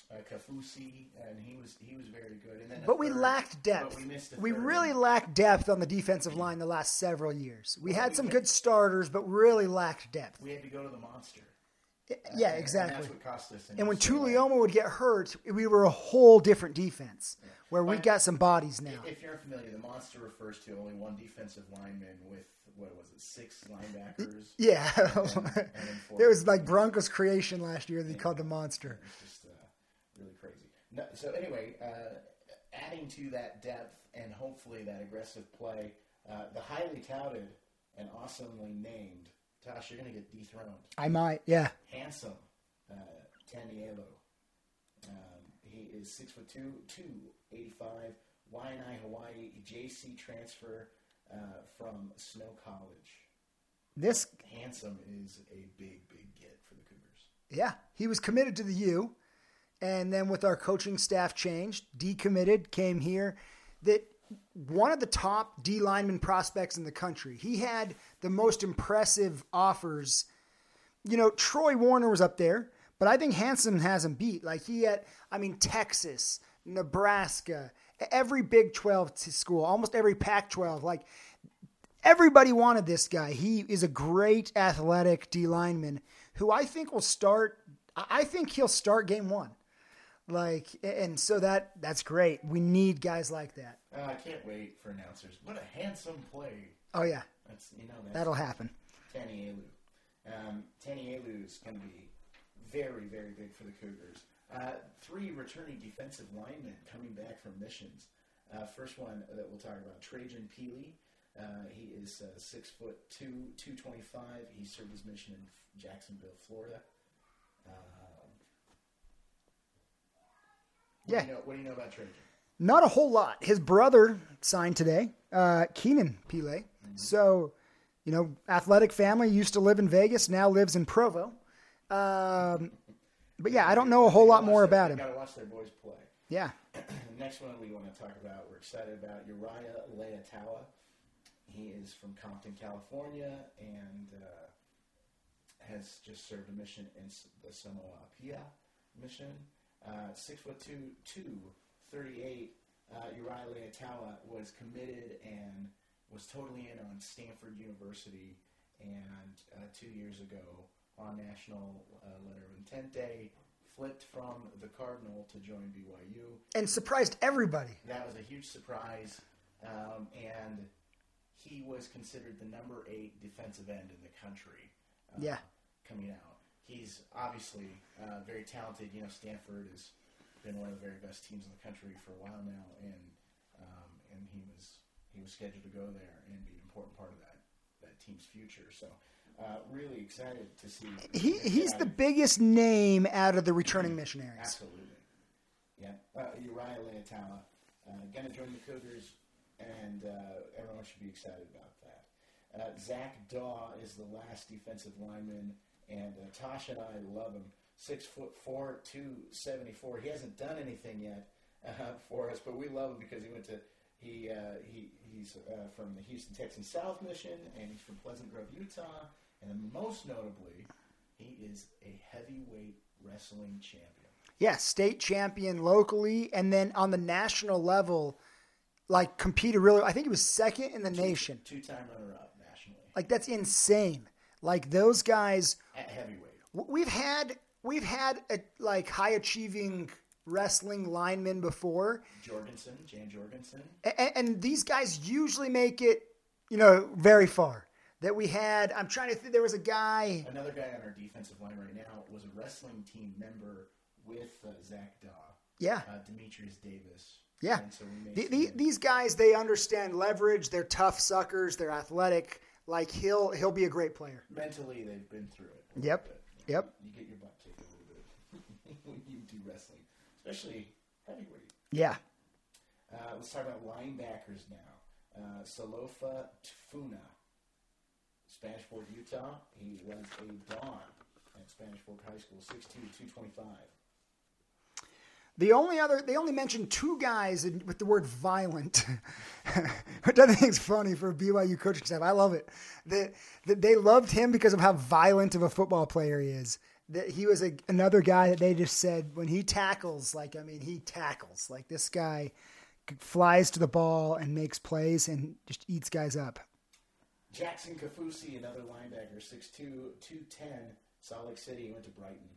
Speaker 3: uh, Kafusi, and he was he was very good. And then
Speaker 2: But we
Speaker 3: third,
Speaker 2: lacked depth.
Speaker 3: But we missed a
Speaker 2: we
Speaker 3: third.
Speaker 2: really lacked depth on the defensive line the last several years. We
Speaker 3: Well,
Speaker 2: had
Speaker 3: we
Speaker 2: some
Speaker 3: had-
Speaker 2: good starters, but really lacked depth.
Speaker 3: We had to go to the monster.
Speaker 2: Yeah,
Speaker 3: And-
Speaker 2: exactly.
Speaker 3: And that's what cost us.
Speaker 2: And when
Speaker 3: So, uh,
Speaker 2: Tulioma would get hurt, we were a whole different defense where we've
Speaker 3: But-
Speaker 2: got some bodies now.
Speaker 3: If you're unfamiliar, the monster refers to only one defensive lineman with, what was it, six linebackers?
Speaker 2: Yeah.
Speaker 3: And- and then four-
Speaker 2: It was like Broncos creation last year. They called the monster.
Speaker 3: It's just uh, really crazy. No, so anyway, uh, adding to that depth and hopefully that aggressive play, uh, the highly touted and awesomely named, Tosh, you're going to get dethroned.
Speaker 2: I might, yeah.
Speaker 3: Handsome, uh, Tanielo. Um, he is six foot two, two eighty-five, Waianae, Hawaii, J C transfer uh, from Snow College.
Speaker 2: This,
Speaker 3: Handsome is a big, big get for the Cougars.
Speaker 2: yeah, he was committed to the U, and then with our coaching staff changed, decommitted, came here. That one of the top D lineman prospects in the country. He had the most impressive offers. You know, Troy Warner was up there, but I think Hanson has him beat. Like he had, I mean, Texas, Nebraska, every Big twelve school, almost every Pac twelve. Like everybody wanted this guy. He is a great athletic D lineman who I think will start. I think he'll start game one. Like, and so that that's great. We need guys like that.
Speaker 3: Uh, I can't wait for announcers. What a handsome play!
Speaker 2: Oh yeah,
Speaker 3: That's you know that's
Speaker 2: that'll happen.
Speaker 3: Tanielu. Um, Tanielu is going to be very, very big for the Cougars. Uh, three returning defensive linemen coming back from missions. Uh, first one that we'll talk about, Trajan Peely. Uh, he is uh, six foot two, two twenty five. He served his mission in Jacksonville, Florida. Um, what
Speaker 2: Yeah.
Speaker 3: Do you know, what do you know about Trajan?
Speaker 2: Not a whole lot. His brother signed today, uh, Keenan Pile.
Speaker 3: Mm-hmm.
Speaker 2: So, you know, athletic family, used to live in Vegas, now lives in Provo. Um, but yeah, I don't know a whole lot more about him.
Speaker 3: You got to watch their boys play.
Speaker 2: Yeah.
Speaker 3: The next one we want to talk about, we're excited about Uriah Leatawa. He is from Compton, California, and uh, has just served a mission in the Samoa Apia mission. Uh, six foot two, two thirty-eight. Uh, Uriah Leatawa was committed and was totally in on Stanford University, and uh, two years ago on National uh, Letter of Intent Day, flipped from the Cardinal to join B Y U.
Speaker 2: And surprised everybody.
Speaker 3: That was a huge surprise, um, and he was considered the number eight defensive end in the country. Uh,
Speaker 2: Yeah.
Speaker 3: Coming out, he's obviously uh, very talented. You know, Stanford has been one of the very best teams in the country for a while now, and um, and he was he was scheduled to go there and be an important part of that that team's future. So. Uh, really excited to see.
Speaker 2: He He's the biggest name out of the returning missionaries.
Speaker 3: Absolutely. Yeah. Uh, Uriah Leatawa, uh, going to join the Cougars, and uh, everyone should be excited about that. Uh, Zach Daw is the last defensive lineman, and uh, Tosh and I love him. Six foot four, two seventy-four. He hasn't done anything yet uh, for us, but we love him because he went to he uh, he he's uh, from the Houston Texans South Mission, and he's from Pleasant Grove, Utah. And most notably, he is a heavyweight wrestling champion.
Speaker 2: Yeah, state champion locally, and then on the national level, like competed really. I think he was second in the nation.
Speaker 3: Two-time runner-up nationally
Speaker 2: Like that's insane. Like those guys.
Speaker 3: at heavyweight.
Speaker 2: w- We've had we've had a, like high achieving wrestling linemen before,
Speaker 3: Jorgensen, Jan Jorgensen.
Speaker 2: and, and these guys usually make it, you know, very far. That we had, I'm trying to think, there was a guy.
Speaker 3: Another guy on our defensive line right now was a wrestling team member with uh, Zach Daw.
Speaker 2: Yeah.
Speaker 3: Uh, Demetrius Davis.
Speaker 2: Yeah.
Speaker 3: And so we made
Speaker 2: The,
Speaker 3: some-
Speaker 2: the, these guys, they understand leverage. They're tough suckers. They're athletic. Like he'll he'll be a great player.
Speaker 3: mentally, they've been through it. a
Speaker 2: Yep.
Speaker 3: little bit.
Speaker 2: Yep.
Speaker 3: You get your butt kicked a little bit when you do wrestling, especially heavyweight.
Speaker 2: Yeah.
Speaker 3: Uh, let's talk about linebackers now. Uh, Salofa Tfuna, Spanish Fork, Utah. He was a Dawn at Spanish Fork High School, six two, two twenty-five.
Speaker 2: The only other, they only mentioned two guys in, with the word violent, which I think is funny for a B Y U coaching staff. I love it. That, that they loved him because of how violent of a football player he is. that he was a, another guy that they just said when he tackles, like, I mean, he tackles. Like, this guy flies to the ball and makes plays and just eats guys up.
Speaker 3: Jackson Kafusi, another linebacker, six two, two ten, Salt Lake City, went to Brighton.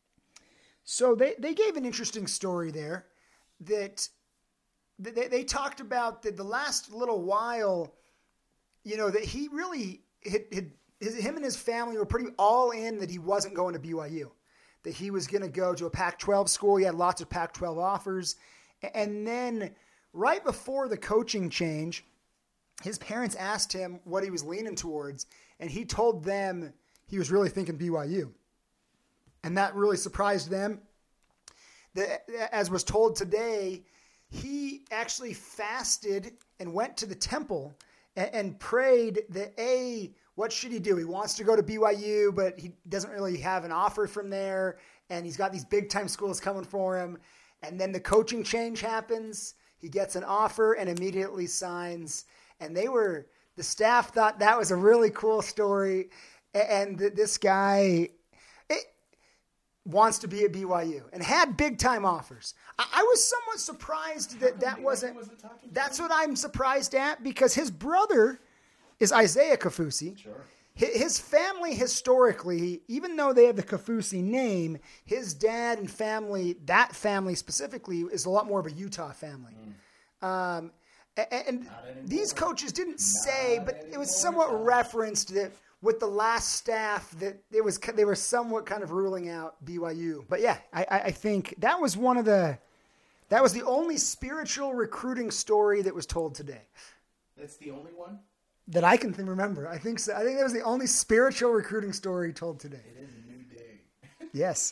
Speaker 2: So they, they gave an interesting story there that they, they talked about that the last little while, you know, that he really had, had his, him and his family were pretty all in that he wasn't going to B Y U, that he was going to go to a Pac twelve school. He had lots of Pac twelve offers. And then right before the coaching change, his parents asked him what he was leaning towards, and he told them he was really thinking B Y U. And that really surprised them. The, as was told today, he actually fasted and went to the temple and, and prayed that, A, what should he do? He wants to go to B Y U, but he doesn't really have an offer from there, and he's got these big-time schools coming for him. And then the coaching change happens. He gets an offer and immediately signs. And they were, the staff thought that was a really cool story. And this guy it, wants to be at B Y U and had big time offers. I, I was somewhat surprised that that wasn't, wasn't that's what I'm surprised at, because his brother is Isaiah Kafusi.
Speaker 3: Sure.
Speaker 2: His family historically, even though they have the Kafusi name, his dad and family, that family specifically, is a lot more of a Utah family. Mm. Um, and these coaches didn't say, Not but anymore. It was somewhat referenced that with the last staff that it was they were somewhat kind of ruling out B Y U. But yeah, I, I think that was one of the that was the only spiritual recruiting story that was told today.
Speaker 3: That's the only one
Speaker 2: that I can remember. I think so. I think that was the only spiritual recruiting story told today.
Speaker 3: It is a new day.
Speaker 2: Yes.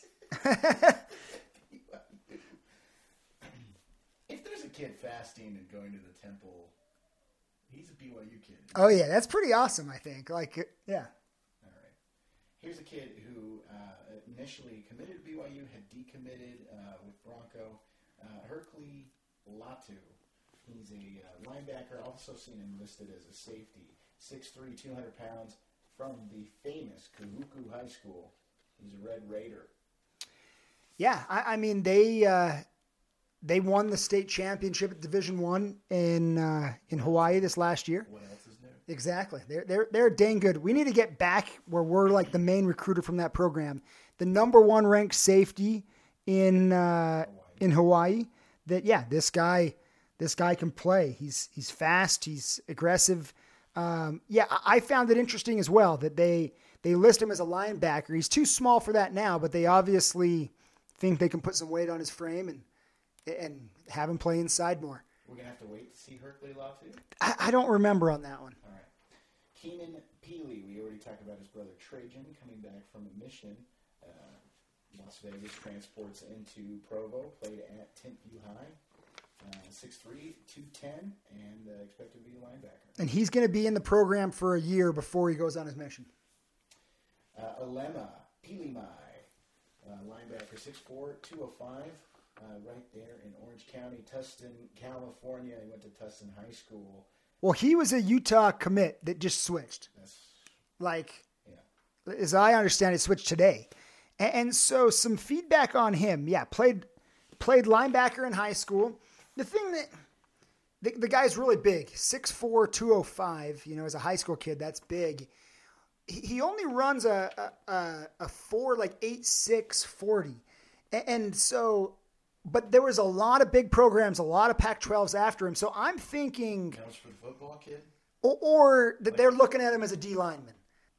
Speaker 3: If there's a kid fasting and going to the temple, he's a B Y U kid.
Speaker 2: Oh yeah, that's pretty awesome. I think. Like, yeah.
Speaker 3: All right. Here's a kid who uh, initially committed to B Y U, had decommitted uh, with Bronco. Uh, Hercule Latu. He's a uh, linebacker, also seen him listed as a safety. six three, two hundred pounds, from the famous Kahuku High School. He's a Red Raider.
Speaker 2: Yeah, I, I mean, they uh, they won the state championship at Division One in uh, in Hawaii this last year.
Speaker 3: What else is new?
Speaker 2: Exactly. They're, they're, they're dang good. We need to get back where we're like the main recruiter from that program. The number one ranked safety in uh, Hawaii. in Hawaii. That, yeah, this guy... This guy can play. He's he's fast. He's aggressive. Um, yeah, I found it interesting as well that they they list him as a linebacker. He's too small for that now, but they obviously think they can put some weight on his frame and and have him play inside more.
Speaker 3: We're gonna have to wait to see Hercule Latu.
Speaker 2: I, I don't remember on that one.
Speaker 3: All right, Keenan Peely. We already talked about his brother Trajan coming back from a mission. Uh, Las Vegas transports into Provo. Played at Timpview High. Uh, six three, two ten, and uh, expected to be a linebacker.
Speaker 2: And he's going to be in the program for a year before he goes on his mission.
Speaker 3: Uh, Alema Pilimai, uh, linebacker, six four, two oh five, uh, right there in Orange County, Tustin, California. He went to Tustin High School.
Speaker 2: Well, he was a Utah commit that just switched.
Speaker 3: That's,
Speaker 2: like,
Speaker 3: yeah.
Speaker 2: As I understand it, switched today. And, and so some feedback on him. Yeah, played played linebacker in high school. The thing that the, the guy's really big, six four, two oh five, you know, as a high school kid, that's big. He, he only runs a, a, a four, like eight six forty. And, and so, but there was a lot of big programs, a lot of Pac twelves after him. So I'm thinking.
Speaker 3: Comes for the football kid?
Speaker 2: Or, or that they're looking at him as a D lineman.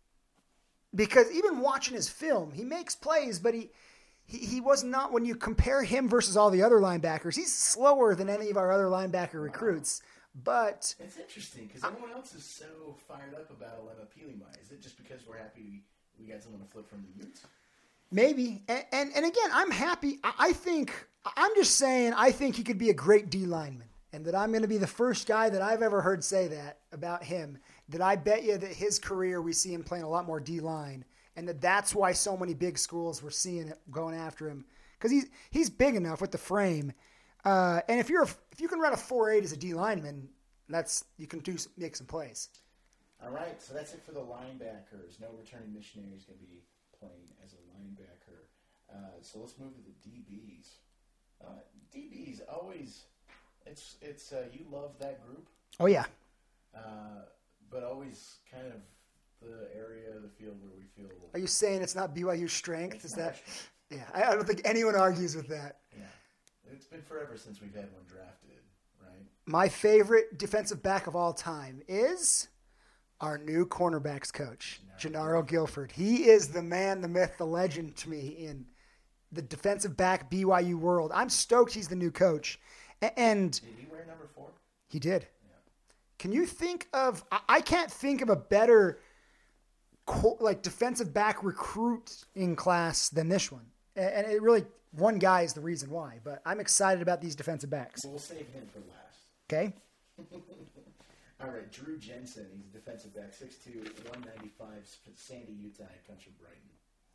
Speaker 2: Because even watching his film, he makes plays, but he. He he was not, when you compare him versus all the other linebackers, he's slower than any of our other linebacker wow. recruits. But
Speaker 3: it's interesting because everyone else is so fired up about Alema Pilimai. Is it just because we're happy we, we got someone to flip from the Utes?
Speaker 2: Maybe. And, and and again, I'm happy. I think, I'm just saying, I think he could be a great D lineman. And that I'm going to be the first guy that I've ever heard say that about him. That I bet you that his career, we see him playing a lot more D-line. And that that's why so many big schools were seeing it, going after him, because he's he's big enough with the frame. Uh, and if you're a, if you can run a four eight as a D lineman, that's you can do make some plays.
Speaker 3: All right, so that's it for the linebackers. No returning missionaries going to be playing as a linebacker. Uh, so let's move to the D Bs. Uh, D Bs always, it's it's uh, you love that group.
Speaker 2: Oh yeah.
Speaker 3: Uh, but always kind of the area of the field where we feel.
Speaker 2: Are you saying it's not B Y U's strength? Is that?
Speaker 3: Strength.
Speaker 2: Yeah, I, I don't think anyone argues with that.
Speaker 3: Yeah, it's been forever since we've had one drafted, right?
Speaker 2: My favorite defensive back of all time is our new cornerbacks coach, Gennaro Guilford. He is the man, the myth, the legend to me in the defensive back B Y U world. I'm stoked he's the new coach. And
Speaker 3: did he wear number four?
Speaker 2: He did.
Speaker 3: Yeah.
Speaker 2: Can you think of, I can't think of a better like defensive back recruiting class than this one. And it really, one guy is the reason why. But I'm excited about these defensive backs.
Speaker 3: We'll save him for last.
Speaker 2: Okay.
Speaker 3: All right, Drew Jensen. He's a defensive back, six two, one ninety-five, Sandy, Utah. He comes from Brighton.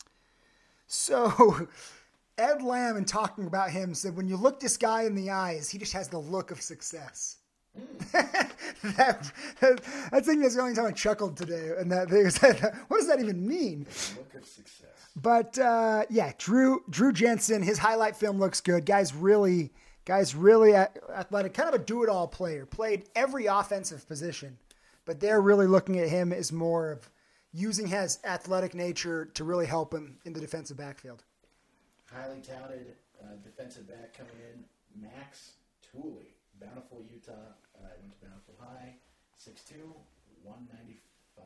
Speaker 2: So, Ed Lamb, in talking about him, said, when you look this guy in the eyes, he just has the look of success. Mm. that, that, I think that's the only time I chuckled today. And that they said, what does that even mean?
Speaker 3: The look of success.
Speaker 2: But, uh, yeah, Drew Drew Jensen, his highlight film looks good. Guy's really... Guy's really athletic, kind of a do-it-all player. Played every offensive position, but they're really looking at him as more of using his athletic nature to really help him in the defensive backfield.
Speaker 3: Highly touted uh, defensive back coming in, Max Tooley, Bountiful, Utah. Uh, went to Bountiful High, six two, one ninety-five.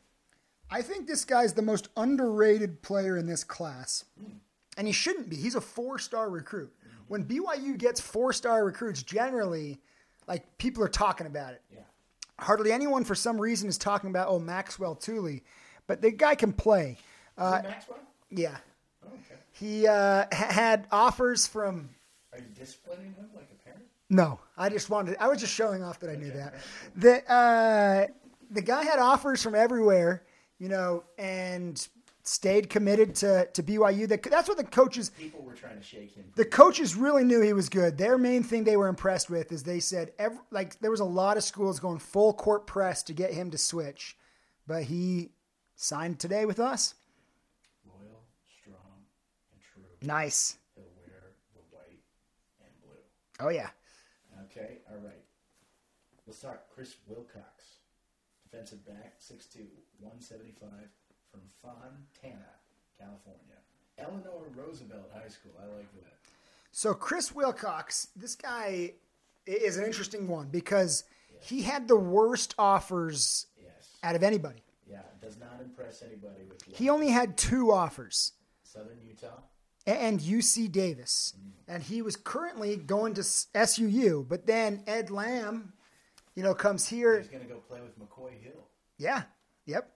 Speaker 2: I think this guy's the most underrated player in this class, mm. and he shouldn't be. He's a four-star recruit. When B Y U gets four-star recruits, generally, like, people are talking about it.
Speaker 3: Yeah.
Speaker 2: Hardly anyone, for some reason, is talking about, oh, Maxwell Tooley. But the guy can play.
Speaker 3: Uh, Is it Maxwell?
Speaker 2: Yeah.
Speaker 3: Oh, okay.
Speaker 2: He uh, had offers from...
Speaker 3: Are you disciplining him like a parent?
Speaker 2: No. I just wanted... I was just showing off that I knew that. The, uh, the guy had offers from everywhere, you know, and... stayed committed to, to B Y U. That's what the coaches...
Speaker 3: People were trying to shake him.
Speaker 2: The coaches really knew he was good. Their main thing they were impressed with is they said, every, like, there was a lot of schools going full court press to get him to switch. But he signed today with us.
Speaker 3: Loyal, strong, and true.
Speaker 2: Nice.
Speaker 3: He'll wear the white and blue.
Speaker 2: Oh, yeah.
Speaker 3: Okay, all right. Let's start. Chris Wilcox, defensive back, six two, one seventy-five. From Fontana, California. Eleanor Roosevelt High School. I like that.
Speaker 2: So Chris Wilcox, this guy is an interesting one because yes. he had the worst offers
Speaker 3: yes.
Speaker 2: out of anybody.
Speaker 3: Yeah, does not impress anybody. With
Speaker 2: he only had two offers.
Speaker 3: Southern Utah.
Speaker 2: And U C Davis. Mm-hmm. And he was currently going to S U U. But then Ed Lamb, you know, comes here.
Speaker 3: He's going to go play with McCoy Hill.
Speaker 2: Yeah. Yep.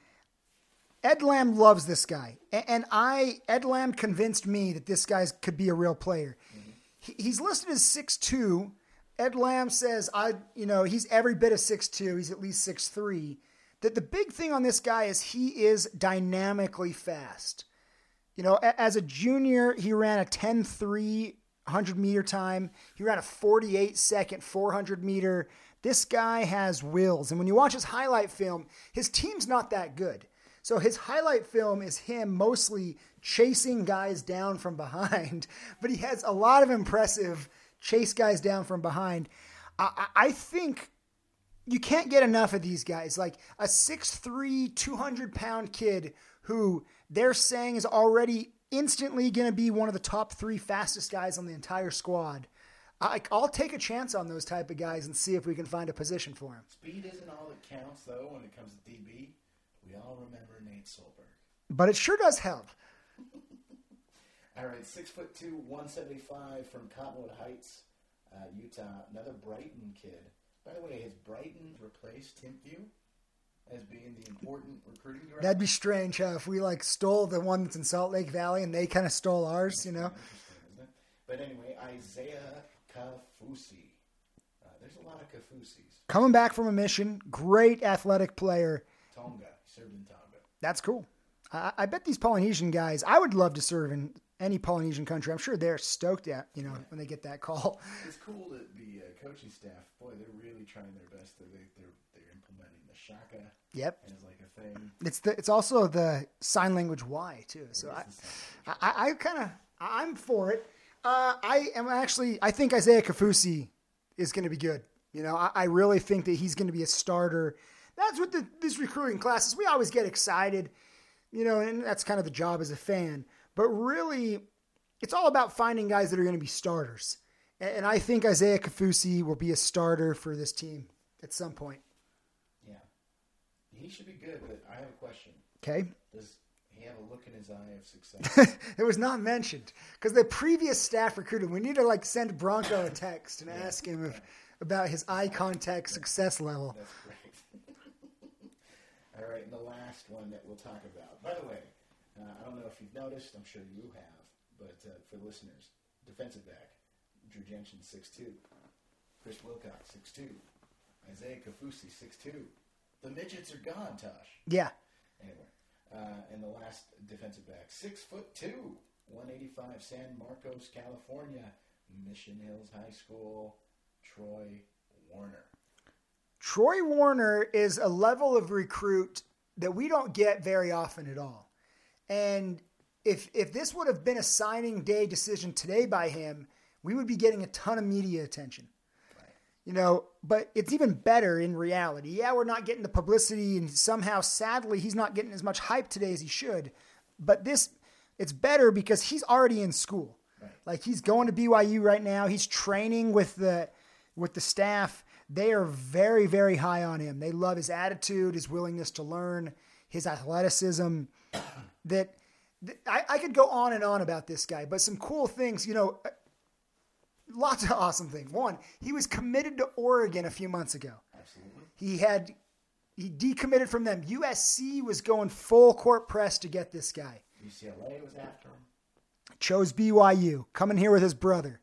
Speaker 2: Ed Lamb loves this guy, and I Ed Lamb convinced me that this guy could be a real player. Mm-hmm. He, he's listed as six two. Ed Lamb says, I, you know, he's every bit of six two. He's at least six three. That the big thing on this guy is he is dynamically fast. You know, as a junior, he ran a ten three hundred meter time. He ran a forty-eight second four hundred meter. This guy has wheels, and when you watch his highlight film, his team's not that good. So his highlight film is him mostly chasing guys down from behind, but he has a lot of impressive chase guys down from behind. I, I think you can't get enough of these guys. Like a six three, two hundred pound kid who they're saying is already instantly going to be one of the top three fastest guys on the entire squad. I, I'll take a chance on those type of guys and see if we can find a position for him.
Speaker 3: Speed isn't all that counts, though, when it comes to D B. We all remember Nate Solberg.
Speaker 2: But it sure does help.
Speaker 3: All right, six foot two, one seventy-five from Cottonwood Heights, uh, Utah. Another Brighton kid. By the way, has Brighton replaced Timpview as being the important recruiting director?
Speaker 2: That'd be strange, huh? If we like stole the one that's in Salt Lake Valley and they kind of stole ours, you know.
Speaker 3: Interesting, isn't it? But anyway, Isaiah Kafusi. Uh, there's a lot of Kafusis.
Speaker 2: Coming back from a mission, great athletic player.
Speaker 3: Tonga. Served in Tonga.
Speaker 2: That's cool. I, I bet these Polynesian guys, I would love to serve in any Polynesian country. I'm sure they're stoked at, you know, yeah. when they get that call.
Speaker 3: It's cool that the uh, coaching staff, boy, they're really trying their best. They're, they're, they're implementing the Shaka.
Speaker 2: Yep.
Speaker 3: Is like a thing.
Speaker 2: It's the it's also the sign language Y too. So I, I I kind of I'm for it. Uh, I am actually I think Isaiah Kaufusi is going to be good. You know, I, I really think that he's going to be a starter. That's what the these recruiting classes, we always get excited, you know, and that's kind of the job as a fan. But really, it's all about finding guys that are going to be starters. And, and I think Isaiah Kaufusi will be a starter for this team at some point.
Speaker 3: Yeah. He should be good, but I have a question.
Speaker 2: Okay.
Speaker 3: Does he have a look in his eye of success?
Speaker 2: It was not mentioned because the previous staff recruited. We need to like send Bronco a text and
Speaker 3: yeah.
Speaker 2: ask him if, about his eye contact success level.
Speaker 3: That's great. All right, and the last one that we'll talk about. By the way, uh, I don't know if you've noticed. I'm sure you have, but uh, for listeners, defensive back, Drew Jensen, six two. Chris Wilcox, six two. Isaiah Kaufusi, six two. The midgets are gone, Tosh.
Speaker 2: Yeah.
Speaker 3: Anyway, uh, and the last defensive back, six foot two, one eighty-five, San Marcos, California, Mission Hills High School, Troy Warner.
Speaker 2: Troy Warner is a level of recruit that we don't get very often at all. And if if this would have been a signing day decision today by him, we would be getting a ton of media attention.
Speaker 3: Right.
Speaker 2: You know, but it's even better in reality. Yeah, we're not getting the publicity, and somehow, sadly, he's not getting as much hype today as he should. But this, it's better because he's already in school.
Speaker 3: Right.
Speaker 2: Like he's going to B Y U right now. He's training with the with the staff. They are very, very high on him. They love his attitude, his willingness to learn, his athleticism. That, that I, I could go on and on about this guy, but some cool things, you know, lots of awesome things. One, he was committed to Oregon a few months ago.
Speaker 3: Absolutely.
Speaker 2: He had he decommitted from them. U S C was going full court press to get this guy.
Speaker 3: U C L A was after him.
Speaker 2: Chose B Y U, coming here with his brother.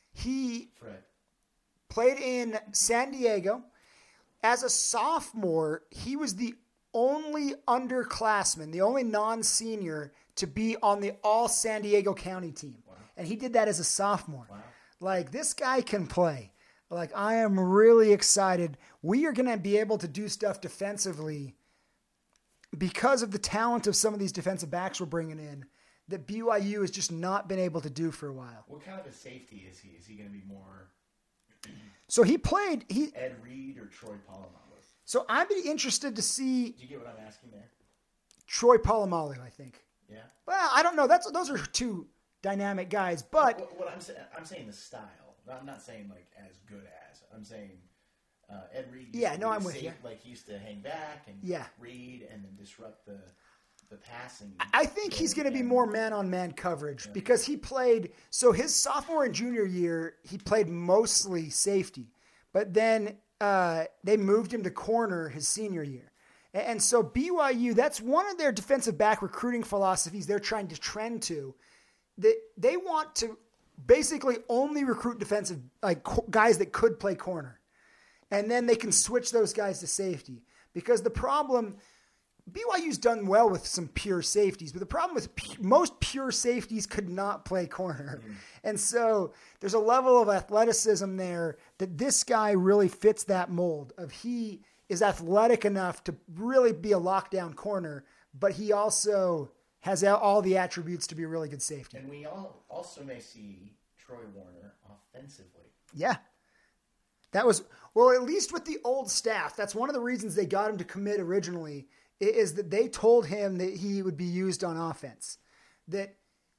Speaker 2: He
Speaker 3: Fred.
Speaker 2: played in San Diego. As a sophomore, he was the only underclassman, the only non-senior to be on the all San Diego County team.
Speaker 3: Wow.
Speaker 2: And he did that as a sophomore.
Speaker 3: Wow.
Speaker 2: Like, this guy can play. Like, I am really excited. We are going to be able to do stuff defensively because of the talent of some of these defensive backs we're bringing in that B Y U has just not been able to do for a while.
Speaker 3: What kind of a safety is he? Is he going to be more
Speaker 2: So he played. He
Speaker 3: Ed Reed or Troy Polamalu?
Speaker 2: So I'd be interested to see
Speaker 3: Do you get what I'm asking there?
Speaker 2: Troy Polamalu, I think.
Speaker 3: Yeah.
Speaker 2: Well, I don't know. That's Those are two dynamic guys, but
Speaker 3: What, what I'm saying, I'm saying the style. I'm not saying like as good as. I'm saying uh, Ed Reed. used
Speaker 2: Yeah,
Speaker 3: to
Speaker 2: no,
Speaker 3: be
Speaker 2: I'm with
Speaker 3: safe,
Speaker 2: you.
Speaker 3: Like he used to hang back and
Speaker 2: Yeah.
Speaker 3: read and then disrupt the the passing.
Speaker 2: I think he's going to be more man-on-man coverage because he played. So his sophomore and junior year, he played mostly safety, but then uh, they moved him to corner his senior year. And, and so B Y U, that's one of their defensive back recruiting philosophies they're trying to trend to. That they want to basically only recruit defensive like co- guys that could play corner, and then they can switch those guys to safety. Because the problem. B Y U's done well with some pure safeties, but the problem with p- most pure safeties could not play corner. Mm. And so there's a level of athleticism there that this guy really fits that mold of he is athletic enough to really be a lockdown corner, but he also has all the attributes to be a really good safety.
Speaker 3: And we all also may see Troy Warner offensively.
Speaker 2: Yeah. That was, well, at least with the old staff, that's one of the reasons they got him to commit originally is that they told him that he would be used on offense. That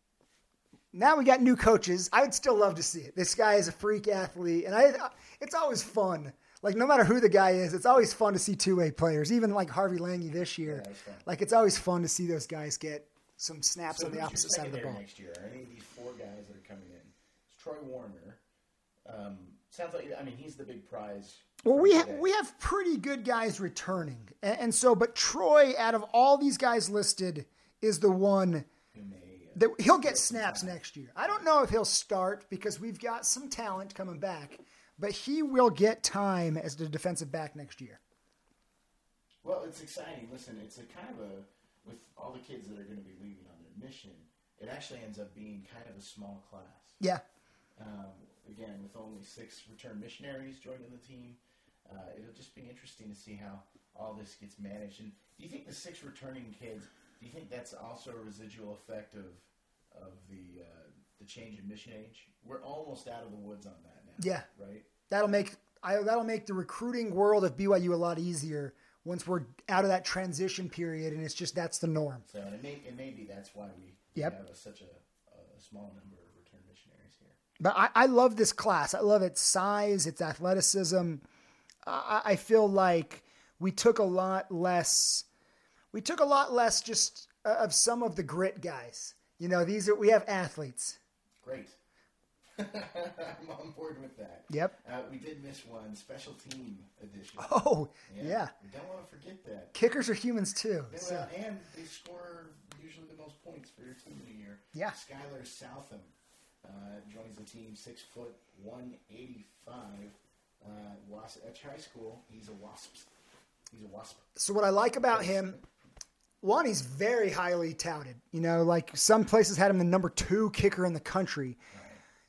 Speaker 2: now we got new coaches. I would still love to see it. This guy is a freak athlete, and I, it's always fun. Like, no matter who the guy is, it's always fun to see two-way players. Even like Harvey Lange this year.
Speaker 3: Yeah,
Speaker 2: like, it's always fun to see those guys get some snaps
Speaker 3: so
Speaker 2: on the opposite side of the ball.
Speaker 3: Next year, are any of these four guys that are coming in? It's Troy Warner. Um, sounds like, I mean, he's the big prize.
Speaker 2: Well, we have we have pretty good guys returning, and, and so but Troy, out of all these guys listed, is the one
Speaker 3: may, uh,
Speaker 2: that he'll get snaps next year. I don't know if he'll start because we've got some talent coming back, but he will get time as the defensive back next year.
Speaker 3: Well, it's exciting. Listen, it's a kind of a with all the kids that are going to be leaving on their mission. It actually ends up being kind of a small class.
Speaker 2: Yeah.
Speaker 3: Um, again, with only six return missionaries joining the team. Uh, it'll just be interesting to see how all this gets managed. And do you think the six returning kids, do you think that's also a residual effect of of the uh, the change in mission age? We're almost out of the woods on that now.
Speaker 2: Yeah.
Speaker 3: Right?
Speaker 2: That'll make I, that'll make the recruiting world of B Y U a lot easier once we're out of that transition period, and it's just that's the norm.
Speaker 3: So and it may and maybe that's why we
Speaker 2: yep.
Speaker 3: have a, such a, a small number of return missionaries here.
Speaker 2: But I, I love this class. I love its size, its athleticism. I, I feel like we took a lot less. We took a lot less just of some of the grit guys. You know, these are we have athletes.
Speaker 3: Great. I'm on board with that.
Speaker 2: Yep.
Speaker 3: Uh, we did miss one, special team edition.
Speaker 2: Oh, yeah. yeah.
Speaker 3: We don't want to forget that.
Speaker 2: Kickers are humans too.
Speaker 3: Yeah,
Speaker 2: so.
Speaker 3: well, and they score usually the most points for your team in a year.
Speaker 2: Yeah.
Speaker 3: Skylar Southam uh, joins the team, six foot one eighty-five. Uh, Was- at high school, he's a wasp. He's a wasp.
Speaker 2: So what I like about him, one, he's very highly touted. You know, like some places had him the number two kicker in the country.
Speaker 3: Right.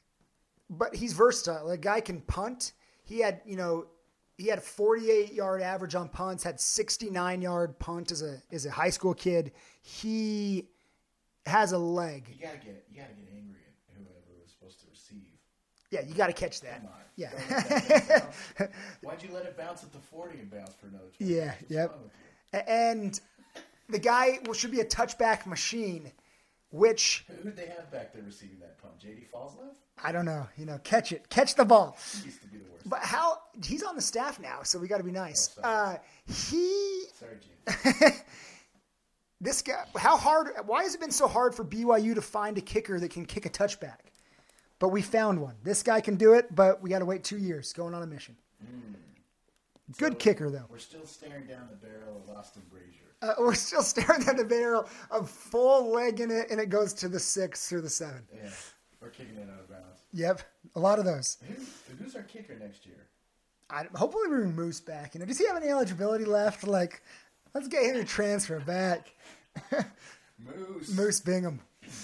Speaker 2: But he's versatile. The guy can punt. He had, you know, he had a forty-eight yard average on punts, had sixty-nine yard punt as a as a high school kid. He has a leg.
Speaker 3: You gotta get you gotta get angry at whoever was supposed to receive.
Speaker 2: Yeah, you gotta catch that.
Speaker 3: Come on.
Speaker 2: Yeah.
Speaker 3: That Why'd you let it bounce at the forty and bounce for another twenty?
Speaker 2: Yeah,
Speaker 3: What's
Speaker 2: yep.
Speaker 3: wrong with you?
Speaker 2: And the guy should be a touchback machine, which
Speaker 3: Who'd they have back there receiving that punt? J D Fallslev?
Speaker 2: I don't know. You know, catch it, catch the ball.
Speaker 3: He used to be the worst.
Speaker 2: But how he's on the staff now, so we got to be nice.
Speaker 3: Oh, sorry.
Speaker 2: uh, he,
Speaker 3: Sorry, James.
Speaker 2: this guy, how hard? Why has it been so hard for B Y U to find a kicker that can kick a touchback? But we found one. This guy can do it, but we got to wait two years. Going on a mission.
Speaker 3: Mm.
Speaker 2: Good
Speaker 3: So,
Speaker 2: kicker though.
Speaker 3: We're still staring down the barrel of Austin Brazier.
Speaker 2: Uh, we're still staring at the barrel of full leg in it, and it goes to the six or the seven.
Speaker 3: Yeah, we're kicking it out of bounds.
Speaker 2: Yep, a lot of those.
Speaker 3: Who, who's our kicker next year?
Speaker 2: I, hopefully we bring Moose back. You know, does he have any eligibility left? Like, let's get him to transfer back.
Speaker 3: Moose.
Speaker 2: Moose Bingham.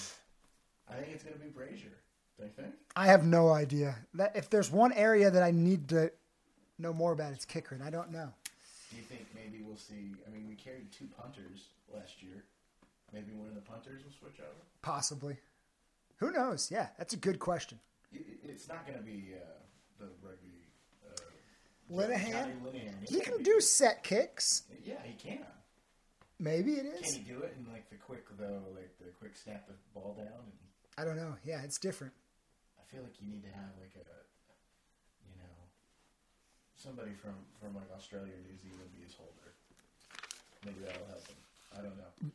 Speaker 3: I think it's going to be Brazier. Don't you think?
Speaker 2: I have no idea. That if there's one area that I need to know more about, it's kicker, and I don't know.
Speaker 3: Do you think maybe we'll see? I mean, we carried two punters last year. Maybe one of the punters will switch over.
Speaker 2: Possibly. Who knows? Yeah, that's a good question.
Speaker 3: It, it's not going to be uh, the rugby. Uh,
Speaker 2: Linehan?
Speaker 3: Johnny Linehan. It's
Speaker 2: He
Speaker 3: gonna
Speaker 2: can
Speaker 3: be-
Speaker 2: do set kicks.
Speaker 3: Yeah, he can.
Speaker 2: Maybe it
Speaker 3: Can
Speaker 2: is.
Speaker 3: he do it in like the quick though, like the quick snap the ball down? And
Speaker 2: I don't know. Yeah, it's different.
Speaker 3: I feel like you need to have like a, you know, somebody from from like Australia or New Zealand be his holder. Maybe that'll help him. I don't know.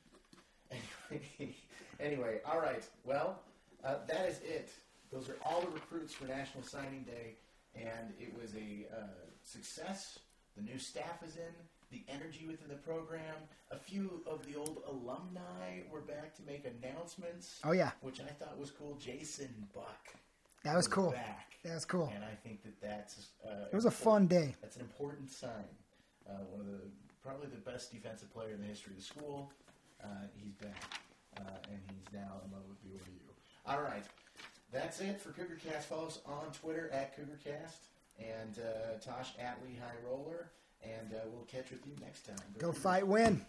Speaker 3: Anyway, anyway, all right. Well, uh, that is it. Those are all the recruits for National Signing Day, and it was a uh, success. The new staff is in. The energy within the program. A few of the old alumni were back to make announcements.
Speaker 2: Oh, yeah.
Speaker 3: Which I thought was cool. Jason Buck.
Speaker 2: That was cool.
Speaker 3: Back.
Speaker 2: That was cool.
Speaker 3: And I think that that's... Uh,
Speaker 2: It was a fun day.
Speaker 3: That's an important sign. Uh, one of the... Probably the best defensive player in the history of the school. Uh, he's back. Uh, and he's now in love with B Y U. All right. That's it for CougarCast. Follow us on Twitter at CougarCast. And uh, Tosh at Lehigh Roller. And uh, we'll catch with you next time.
Speaker 2: Go, Go fight, win.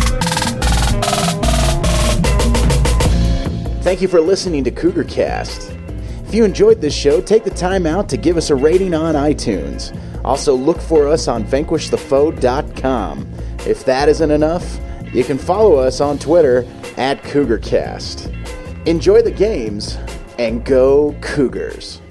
Speaker 4: Thank you for listening to CougarCast. If you enjoyed this show, take the time out to give us a rating on iTunes. Also, look for us on vanquish the foe dot com. If that isn't enough, you can follow us on Twitter at CougarCast. Enjoy the games, and go Cougars.